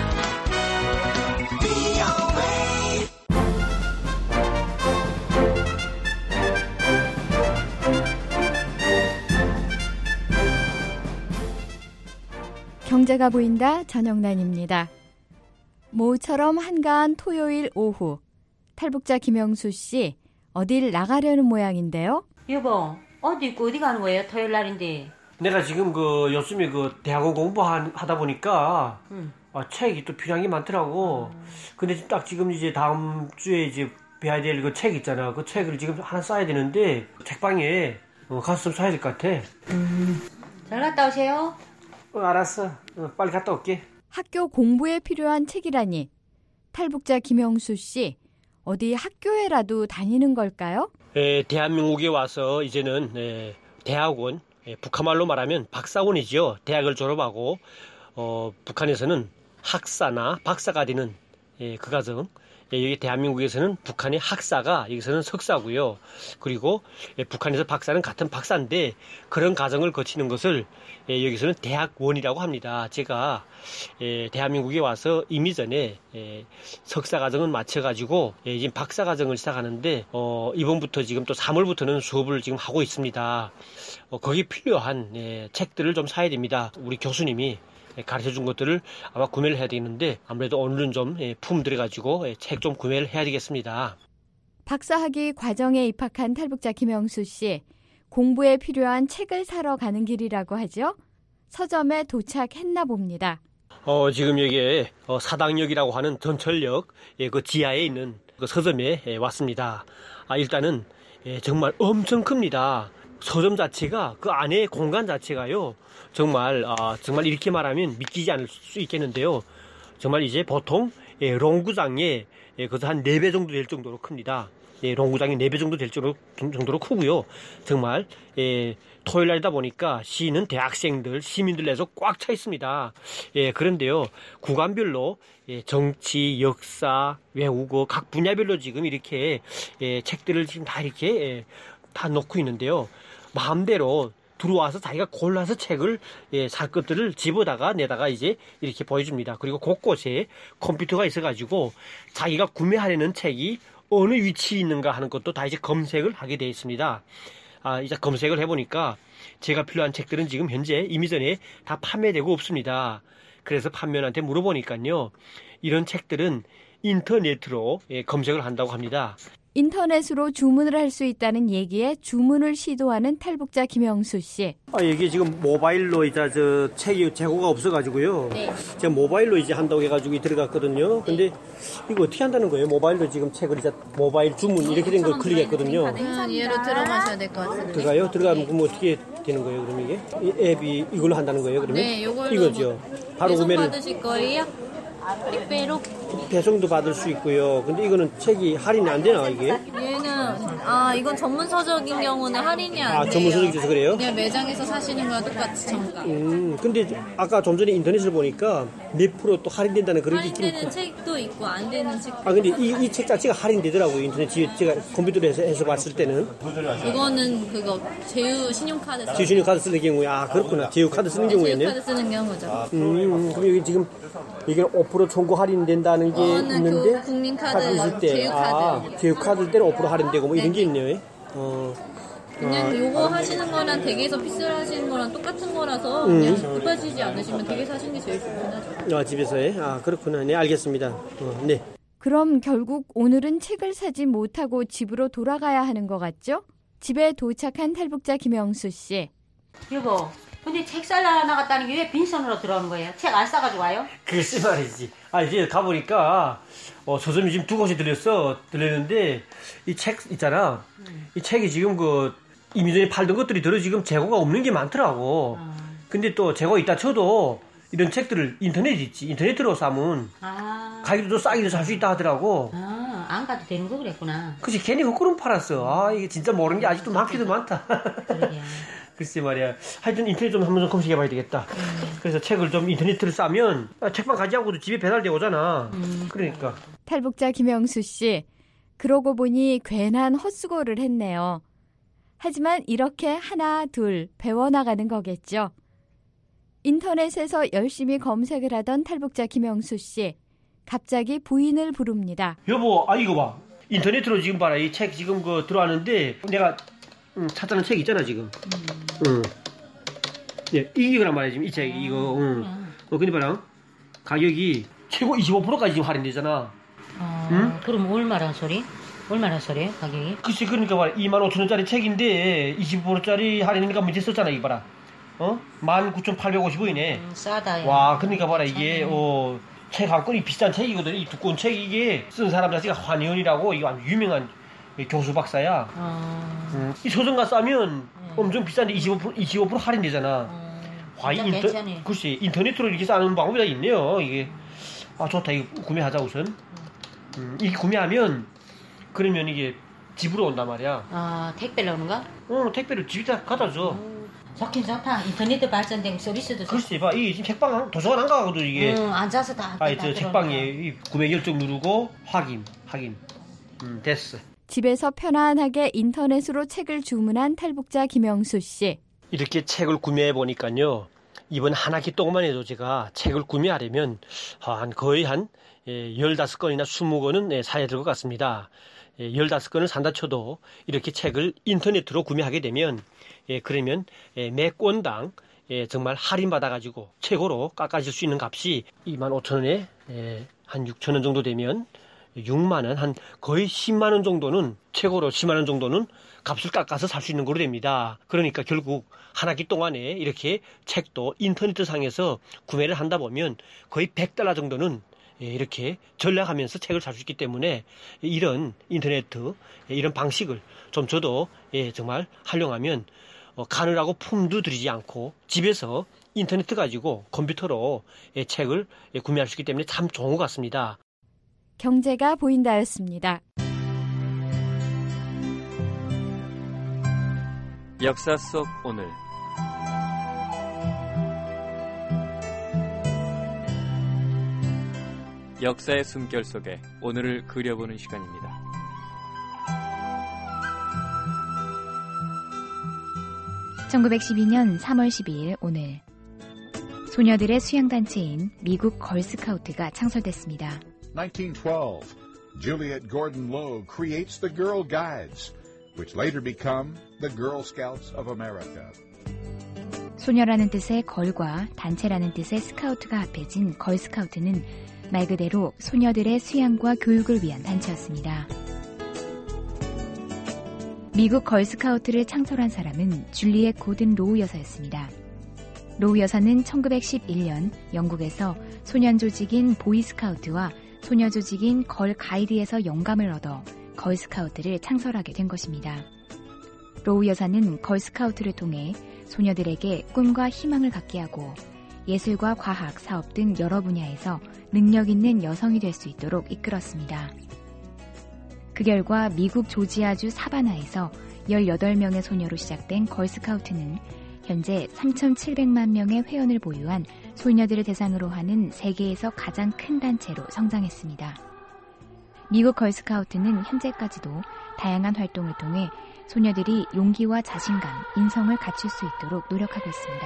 경제가 보인다 전영란입니다. 모처럼 한가한 토요일 오후 탈북자 김영수 씨 어딜 나가려는 모양인데요. 여보 어디 있고 어디 가는 거예요? 토요일 날인데. 내가 지금 그 요즘에 그 대학원 공부하다 보니까 응. 아, 책이 또 필요한 게 많더라고. 음. 근데 딱 지금 이제 다음 주에 이제 배워야 될 그 책 있잖아. 그 책을 지금 하나 써야 되는데 책방에 어, 가서 좀 사야 될 것 같아. 음. 잘 갔다 오세요. 어, 알았어. 어, 빨리 갔다 올게. 학교 공부에 필요한 책이라니. 탈북자 김영수 씨 어디 학교에라도 다니는 걸까요? 에, 대한민국에 와서 이제는 에, 대학원, 에, 북한말로 말하면 박사원이지요. 대학을 졸업하고 어, 북한에서는 학사나 박사가 되는 에, 그 과정. 예, 여기 대한민국에서는 북한의 학사가 여기서는 석사고요. 그리고 예, 북한에서 박사는 같은 박사인데 그런 과정을 거치는 것을 예, 여기서는 대학원이라고 합니다. 제가 예, 대한민국에 와서 이미 전에 예, 석사 과정을 마쳐가지고 예, 지금 박사 과정을 시작하는데 어, 이번부터 지금 또 삼월부터는 수업을 지금 하고 있습니다. 어, 거기에 필요한 예, 책들을 좀 사야 됩니다. 우리 교수님이 가르쳐준 것들을 아마 구매를 해야 되겠는데 아무래도 오늘은 좀 품 들여가지고 책 좀 구매를 해야 되겠습니다. 박사학위 과정에 입학한 탈북자 김영수 씨, 공부에 필요한 책을 사러 가는 길이라고 하죠. 서점에 도착했나 봅니다. 어, 지금 여기에 어, 사당역이라고 하는 전철역 예, 그 지하에 있는 그 서점에 예, 왔습니다. 아, 일단은 예, 정말 엄청 큽니다. 서점 자체가 그 안에 공간 자체가요 정말 아, 정말 이렇게 말하면 믿기지 않을 수 있겠는데요. 정말 이제 보통 예, 롱구장에 예, 그래서 한 네 배 정도 될 정도로 큽니다. 예, 롱구장이 네 배 정도 될 정도로, 정도로 크고요. 정말 예, 토요일 날이다 보니까 시는 대학생들, 시민들 내서 꽉 차 있습니다. 예, 그런데요 구간별로 예, 정치, 역사, 외국어 각 분야별로 지금 이렇게 예, 책들을 지금 다 이렇게 예, 다 놓고 있는데요. 마음대로 들어와서 자기가 골라서 책을 예, 살 것들을 집어다가 내다가 이제 이렇게 보여줍니다. 그리고 곳곳에 컴퓨터가 있어가지고 자기가 구매하려는 책이 어느 위치에 있는가 하는 것도 다 이제 검색을 하게 되어 있습니다. 아, 이제 검색을 해보니까 제가 필요한 책들은 지금 현재 이미 전에 다 판매되고 없습니다. 그래서 판매원한테 물어보니까요, 이런 책들은 인터넷으로 예, 검색을 한다고 합니다. 인터넷으로 주문을 할 수 있다는 얘기에 주문을 시도하는 탈북자 김영수 씨. 아, 이게 지금 모바일로 이제 저 책이 재고가 없어가지고요. 네. 제가 모바일로 이제 한다고 해가지고 들어갔거든요. 근데 이거 어떻게 한다는 거예요? 모바일로 지금 책을 이제 모바일 주문 이렇게 된 걸 클릭했거든요. 음, 얘로 들어가셔야 될 것 같은데. 들어가요? 들어가면 그럼 어떻게 되는 거예요? 그럼 이게 이 앱이 이걸로 한다는 거예요? 그러면? 네, 요걸로 이거죠. 바로 배송 구매를 받으실 거예요? 택배로? 배송도 받을 수 있고요. 근데 이거는 책이 할인이 안 되나 이게? 얘는 아 이건 전문서적인 경우는 할인이 안 아, 돼요. 전문서적이라서 그래요? 그냥 매장에서 사시는 거랑 똑같이 정가. 음, 근데 아까 좀 전에 인터넷을 보니까 몇 프로 또 할인된다는 그런 게 있긴 할인되는 있고. 책도 있고 안 되는 책도 아, 근데 이, 이 책 자체가 할인되더라고요. 인터넷 제가 컴퓨터로 해서, 해서 봤을 때는. 그거는 그거 제휴 신용카드 쓰는 지신용 카드 쓰는 경우에, 아, 그렇구나. 제휴 카드 쓰는 경우에는. 제휴 카드 쓰는 경우죠. 음, 그럼 여기 지금 이게 오 퍼센트 총고 할인된다는 게 있는데. 그 국민카드 카드 있을 때, 제휴 카드. 아, 제휴 카드 때는 오 퍼센트 할인되고 뭐 이런 게 있네요. 어. 그냥 아, 요거 하시는 거랑 댁에서 피스를 하시는 거랑 똑같은 거라서 음. 그냥 급하시지 않으시면 댁에서 하시는 게 제일 좋긴 하죠. 아, 집에서요? 아, 그렇구나. 네, 알겠습니다. 어, 네. 그럼 결국 오늘은 책을 사지 못하고 집으로 돌아가야 하는 것 같죠? 집에 도착한 탈북자 김영수 씨. 여보, 근데 책 살라 나갔다는 게 왜 빈손으로 들어오는 거예요? 책 안 싸가지고 와요? 글쎄 말이지. 아, 이제 가보니까, 어, 서점이 지금 두 곳이 들렸어. 들렸는데, 이 책 있잖아. 음. 이 책이 지금 그, 이미 전에 팔던 것들이 들어 지금 재고가 없는 게 많더라고. 아. 근데 또 재고 있다 쳐도, 이런 책들을 인터넷 있지. 인터넷으로 사면, 아. 가격도 싸게 살 수 있다 하더라고. 아, 안 가도 되는 거 그랬구나. 그치, 괜히 헛구름 팔았어. 아, 이게 진짜 모르는 게 아직도 많기도 많다. 그러게. 글쎄 말이야. 하여튼 인터넷 좀 한번 좀 검색해봐야 되겠다. 음. 그래서 책을 좀 인터넷으로 싸면 아, 책방 가지 않고도 집에 배달돼 오잖아. 음. 그러니까. 탈북자 김영수 씨. 그러고 보니 괜한 헛수고를 했네요. 하지만 이렇게 하나 둘 배워나가는 거겠죠. 인터넷에서 열심히 검색을 하던 탈북자 김영수 씨. 갑자기 부인을 부릅니다. 여보, 아 이거 봐. 인터넷으로 지금 봐라. 이 책 지금 그 들어왔는데 내가 응, 찾자는 책 있잖아 지금. 음. 응. 예, 이거란 말이야 지금 이 책 이거. 응. 어, 근데 봐라. 가격이 최고 이십오 퍼센트까지 지금 할인되잖아. 아, 응? 그럼 얼마란 소리? 얼마란 소리 가격이? 글쎄 그러니까 봐라. 이만 오천 원짜리 책인데 이십오 퍼센트짜리 할인이니까 문제 썼잖아 이거 봐라. 어? 만 구천 팔백오십 원이네. 음, 싸다. 야. 와, 그러니까 봐라 이게 어, 책 한 권이 비싼 책이거든. 이 두꺼운 책 이게 쓴 사람 자체가 환희원이라고 이거 아주 유명한 교수 박사야. 아... 음. 이 서점 가서 사면 음. 엄청 비싼데 이십오 퍼센트, 이십오 퍼센트 할인되잖아. 음. 와, 인터, 글쎄, 인터넷으로 이렇게 싸는 방법이 다 있네요. 이게 아 좋다. 이거 구매하자 우선. 음. 음. 이게 구매하면 그러면 이게 집으로 온단 말이야. 아, 택배로 오는가? 어, 택배를 집에다 갖다 줘. 음. 좋긴 좋다. 인터넷도 발전된 서비스도 좋다. 글쎄, 봐, 이게 지금 책방 도서관 안 가거든 이게. 응, 앉아서 다. 아, 저 책방에 이 구매 결정 누르고 확인, 확인. 음, 됐어. 집에서 편안하게 인터넷으로 책을 주문한 탈북자 김영수 씨. 이렇게 책을 구매해 보니까요. 이번 한 학기 동안만 해도 제가 책을 구매하려면 한 거의 한 열다섯 권이나 스무 권은 사야 될 것 같습니다. 열다섯 권을 산다 쳐도 이렇게 책을 인터넷으로 구매하게 되면 그러면 매 권당 정말 할인받아가지고 최고로 깎아줄 수 있는 값이 이만 오천 원에 한 육천 원 정도 되면 육만 원, 한 거의 십만 원 정도는, 최고로 십만 원 정도는 값을 깎아서 살 수 있는 거로 됩니다. 그러니까 결국 한 학기 동안에 이렇게 책도 인터넷 상에서 구매를 한다 보면 거의 백 달러 정도는 이렇게 전략하면서 책을 살 수 있기 때문에 이런 인터넷 이런 방식을 좀 저도 정말 활용하면 가느라고 품도 들이지 않고 집에서 인터넷 가지고 컴퓨터로 책을 구매할 수 있기 때문에 참 좋은 것 같습니다. 경제가 보인다였습니다. 역사 속 오늘 역사의 숨결 속에 오늘을 그려보는 시간입니다. 천구백십이 년 삼월 십이일 오늘 소녀들의 수양단체인 미국 걸스카우트가 창설됐습니다. nineteen twelve, Juliet Gordon Low creates the Girl Guides, which later become the Girl Scouts of America. 소녀라는 뜻의 걸과 단체라는 뜻의 스카우트가 합해진 걸스카우트는 말 그대로 소녀들의 수양과 교육을 위한 단체였습니다. 미국 걸스카우트를 창설한 사람은 줄리엣 고든 로우 여사였습니다. 로우 여사는 천구백십일 년 영국에서 소년 조직인 보이스카우트와 소녀 조직인 걸 가이드에서 영감을 얻어 걸스카우트를 창설하게 된 것입니다. 로우 여사는 걸스카우트를 통해 소녀들에게 꿈과 희망을 갖게 하고 예술과 과학, 사업 등 여러 분야에서 능력 있는 여성이 될 수 있도록 이끌었습니다. 그 결과 미국 조지아주 사바나에서 열여덟 명의 소녀로 시작된 걸스카우트는 현재 삼천칠백만 명의 회원을 보유한 소녀들을 대상으로 하는 세계에서 가장 큰 단체로 성장했습니다. 미국 걸스카우트는 현재까지도 다양한 활동을 통해 소녀들이 용기와 자신감, 인성을 갖출 수 있도록 노력하고 있습니다.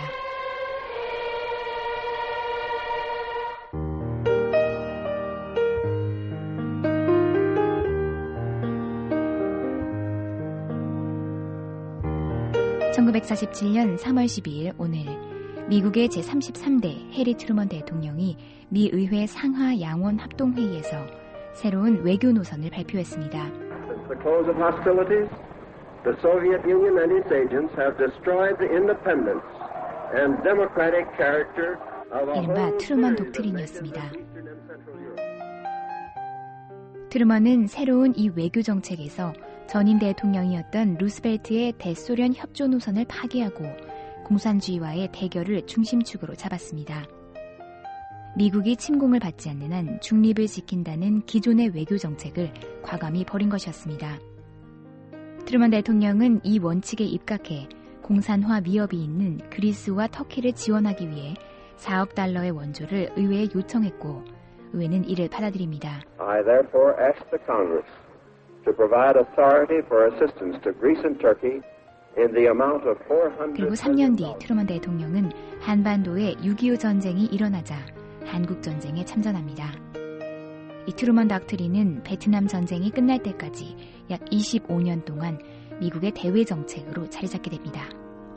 천구백사십칠 년 삼월 십이일 오늘 미국의 제삼십삼 대 해리 트루먼 대통령이 미 의회 상하 양원 합동회의에서 새로운 외교 노선을 발표했습니다. Since the close of hostilities, the Soviet Union and its agents have destroyed the independence and democratic character of a 이른바 whole 트루먼 series of 독트린이었습니다. nations of Eastern and Central Europe. 트루먼은 새로운 이 외교 정책에서 전임 대통령이었던 루스벨트의 대소련 협조 노선을 파괴하고 공산주의와의 대결을 중심축으로 잡았습니다. 미국이 침공을 받지 않는 한 중립을 지킨다는 기존의 외교 정책을 과감히 버린 것이었습니다. 트루먼 대통령은 이 원칙에 입각해 공산화 위협이 있는 그리스와 터키를 지원하기 위해 사억 달러의 원조를 의회에 요청했고 의회는 이를 받아들입니다. I therefore ask the Congress to provide authority for assistance to Greece and Turkey in the amount of four hundred 그리고 삼 년 뒤 트루먼 대통령은 한반도에 육이오 전쟁이 일어나자 한국 전쟁에 참전합니다. 이 트루먼 닥트린은 베트남 전쟁이 끝날 때까지 약 이십오 년 동안 미국의 대외 정책으로 자리 잡게 됩니다.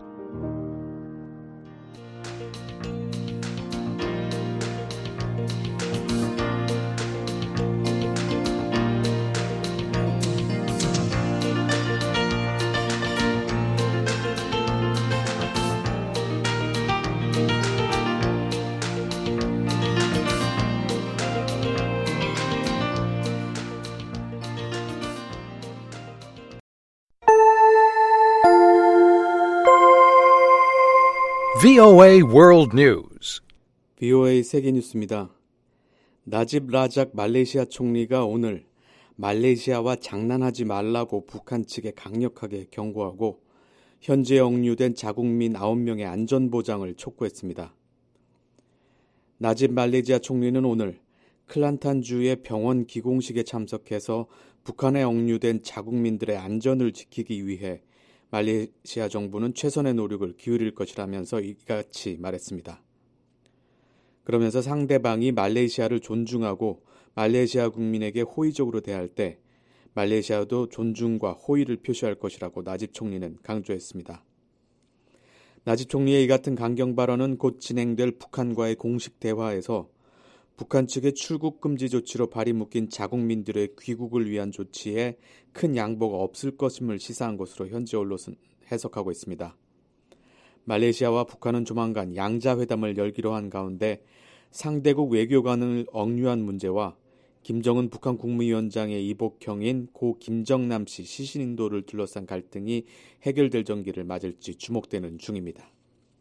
브이오에이 World News. 브이오에이 세계 뉴스입니다. 나집 라작 말레이시아 총리가 오늘 말레이시아와 장난하지 말라고 북한 측에 강력하게 경고하고 현지에 억류된 자국민 아홉 명의 안전보장을 촉구했습니다. 나집 말레이시아 총리는 오늘 클란탄주의 병원 기공식에 참석해서 북한에 억류된 자국민들의 안전을 지키기 위해 말레이시아 정부는 최선의 노력을 기울일 것이라면서 이같이 말했습니다. 그러면서 상대방이 말레이시아를 존중하고 말레이시아 국민에게 호의적으로 대할 때 말레이시아도 존중과 호의를 표시할 것이라고 나집 총리는 강조했습니다. 나집 총리의 이 같은 강경 발언은 곧 진행될 북한과의 공식 대화에서 북한 측의 출국 금지 조치로 발이 묶인 자국민들의 귀국을 위한 조치에 큰 양보가 없을 것임을 시사한 것으로 현지 언론은 해석하고 있습니다. 말레이시아와 북한은 조만간 양자회담을 열기로 한 가운데 상대국 외교관을 억류한 문제와 김정은 북한 국무위원장의 이복형인 고 김정남 씨 시신 인도를 둘러싼 갈등이 해결될 전기를 맞을지 주목되는 중입니다.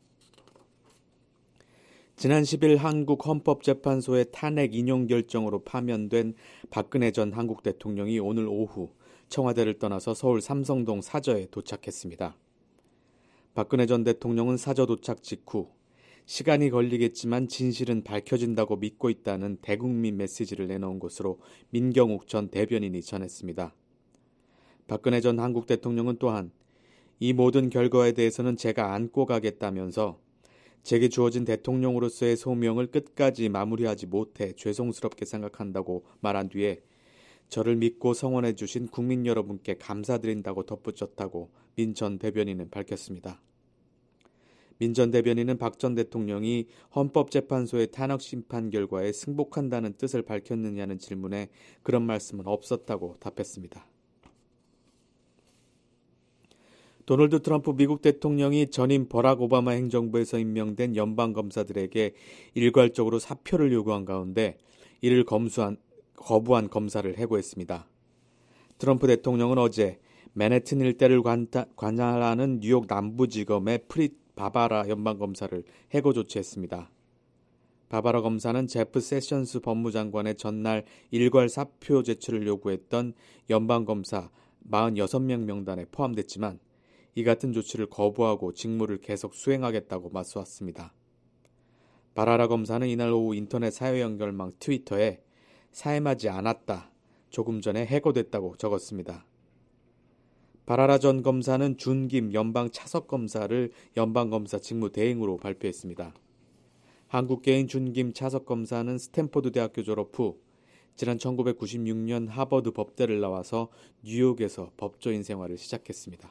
지난 십일 한국 헌법재판소의 탄핵 인용 결정으로 파면된 박근혜 전 한국 대통령이 오늘 오후 청와대를 떠나서 서울 삼성동 사저에 도착했습니다. 박근혜 전 대통령은 사저 도착 직후 시간이 걸리겠지만 진실은 밝혀진다고 믿고 있다는 대국민 메시지를 내놓은 것으로 민경욱 전 대변인이 전했습니다. 박근혜 전 한국 대통령은 또한 이 모든 결과에 대해서는 제가 안고 가겠다면서 제게 주어진 대통령으로서의 소명을 끝까지 마무리하지 못해 죄송스럽게 생각한다고 말한 뒤에 저를 믿고 성원해 주신 국민 여러분께 감사드린다고 덧붙였다고 민 전 대변인은 밝혔습니다. 민 전 대변인은 박 전 대통령이 헌법재판소의 탄핵 심판 결과에 승복한다는 뜻을 밝혔느냐는 질문에 그런 말씀은 없었다고 답했습니다. 도널드 트럼프 미국 대통령이 전임 버락 오바마 행정부에서 임명된 연방검사들에게 일괄적으로 사표를 요구한 가운데 이를 검수한, 거부한 검사를 해고했습니다. 트럼프 대통령은 어제 맨해튼 일대를 관타, 관할하는 뉴욕 남부지검의 프릿 바바라 연방검사를 해고 조치했습니다. 바바라 검사는 제프 세션스 법무장관의 전날 일괄 사표 제출을 요구했던 연방검사 사십육 명 명단에 포함됐지만 이 같은 조치를 거부하고 직무를 계속 수행하겠다고 맞서왔습니다. 바라라 검사는 이날 오후 인터넷 사회 연결망 트위터에 사임하지 않았다, 조금 전에 해고됐다고 적었습니다. 바라라 전 검사는 준김 연방 차석검사를 연방검사 직무 대행으로 발표했습니다. 한국계인 준김 차석검사는 스탠포드 대학교 졸업 후 지난 천구백구십육 년 하버드 법대를 나와서 뉴욕에서 법조인 생활을 시작했습니다.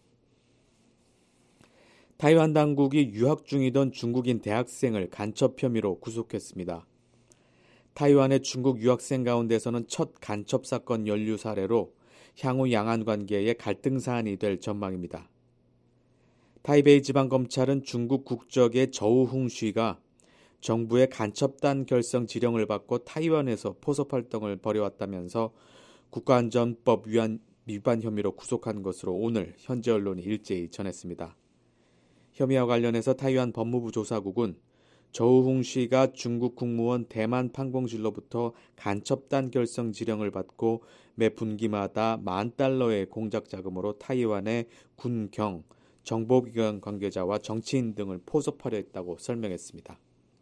타이완 당국이 유학 중이던 중국인 대학생을 간첩 혐의로 구속했습니다. 타이완의 중국 유학생 가운데서는 첫 간첩 사건 연루 사례로 향후 양안 관계의 갈등 사안이 될 전망입니다. 타이베이 지방검찰은 중국 국적의 저우흥 씨가 정부의 간첩단 결성 지령을 받고 타이완에서 포섭 활동을 벌여왔다면서 국가안전법 위반, 위반 혐의로 구속한 것으로 오늘 현지 언론이 일제히 전했습니다. 혐의와 관련해서 타이완 법무부 조사국은 저우흥 씨가 중국 국무원 대만 판공실로부터 간첩단 결성 지령을 받고 매 분기마다 만 달러의 공작 자금으로 타이완의 군, 경, 정보기관 관계자와 정치인 등을 포섭하려 했다고 설명했습니다.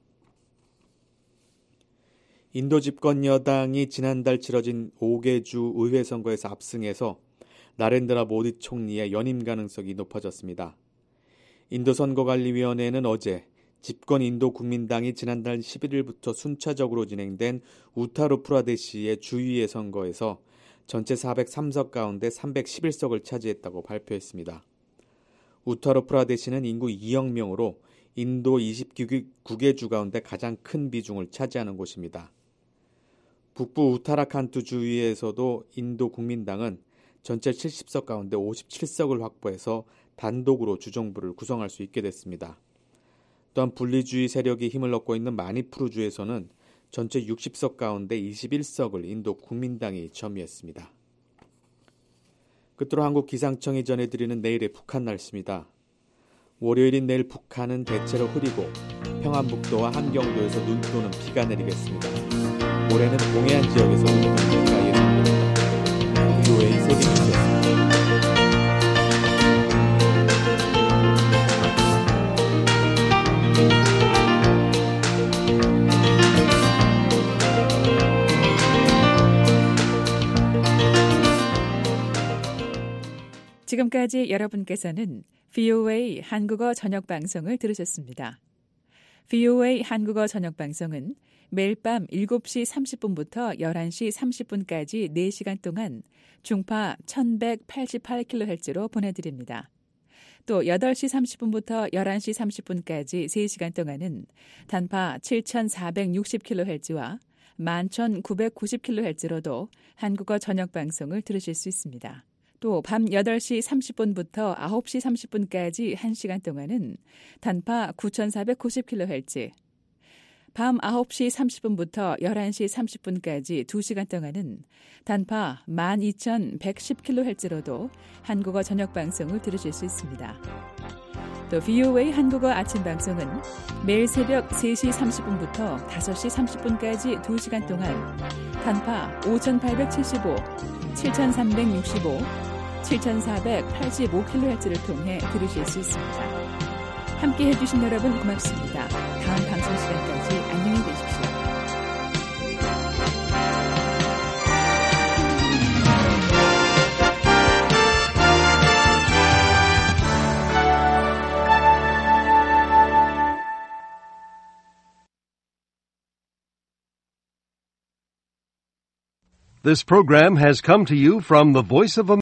인도 집권 여당이 지난달 치러진 오 개 주 의회 선거에서 압승해서 나렌드라 모디 총리의 연임 가능성이 높아졌습니다. 인도 선거관리위원회는 어제 집권 인도 국민당이 지난달 십일 일부터 순차적으로 진행된 우타르 프라데시의 주의회 선거에서 전체 사백삼 석 가운데 삼백십일 석을 차지했다고 발표했습니다. 우타르 프라데시는 인구 이억 명으로 인도 이십구 개 주 가운데 가장 큰 비중을 차지하는 곳입니다. 북부 우타라칸트 주의회에서도 인도 국민당은 전체 칠십 석 가운데 오십칠 석을 확보해서 단독으로 주정부를 구성할 수 있게 됐습니다. 또한 분리주의 세력이 힘을 얻고 있는 마니푸르주에서는 전체 육십 석 가운데 이십일 석을 인도 국민당이 점유했습니다. 끝으로 한국 기상청이 전해드리는 내일의 북한 날씨입니다. 월요일인 내일 북한은 대체로 흐리고 평안북도와 함경도에서 눈 또는 비가 내리겠습니다. 모레는 동해안 지역에서 비가 예상됩니다. 비오에이 세계 뉴스였습니다. 지금까지 여러분께서는 브이오에이 한국어 저녁 방송을 들으셨습니다. 브이오에이 한국어 저녁 방송은 매일 밤 일곱 시 삼십 분부터 열한 시 삼십 분까지 네 시간 동안 중파 천백팔십팔 킬로헤르츠로 보내드립니다. 또 여덟 시 삼십 분부터 열한 시 삼십 분까지 세 시간 동안은 단파 칠천사백육십 킬로헤르츠와 만 천구백구십 킬로헤르츠로도 한국어 저녁 방송을 들으실 수 있습니다. 또 밤 여덟 시 삼십 분부터 아홉 시 삼십 분까지 한 시간 동안은 단파 구천사백구십 킬로헤르츠, 밤 아홉 시 삼십 분부터 열한 시 삼십 분까지 두 시간 동안은 단파 만 이천백십 킬로헤르츠로도 한국어 저녁 방송을 들으실 수 있습니다. 또 브이오에이 한국어 아침 방송은 매일 새벽 세 시 삼십 분부터 다섯 시 삼십 분까지 두 시간 동안 단파 오천팔백칠십오, 칠천삼백육십오, 칠천사백팔십오 킬로헤르츠를 통해 들으실 수 있습니다. 함께 해주신 여러분 고맙습니다. 다음 방송 시간까지 안녕히 계십시오. This program has come to you from the Voice of America.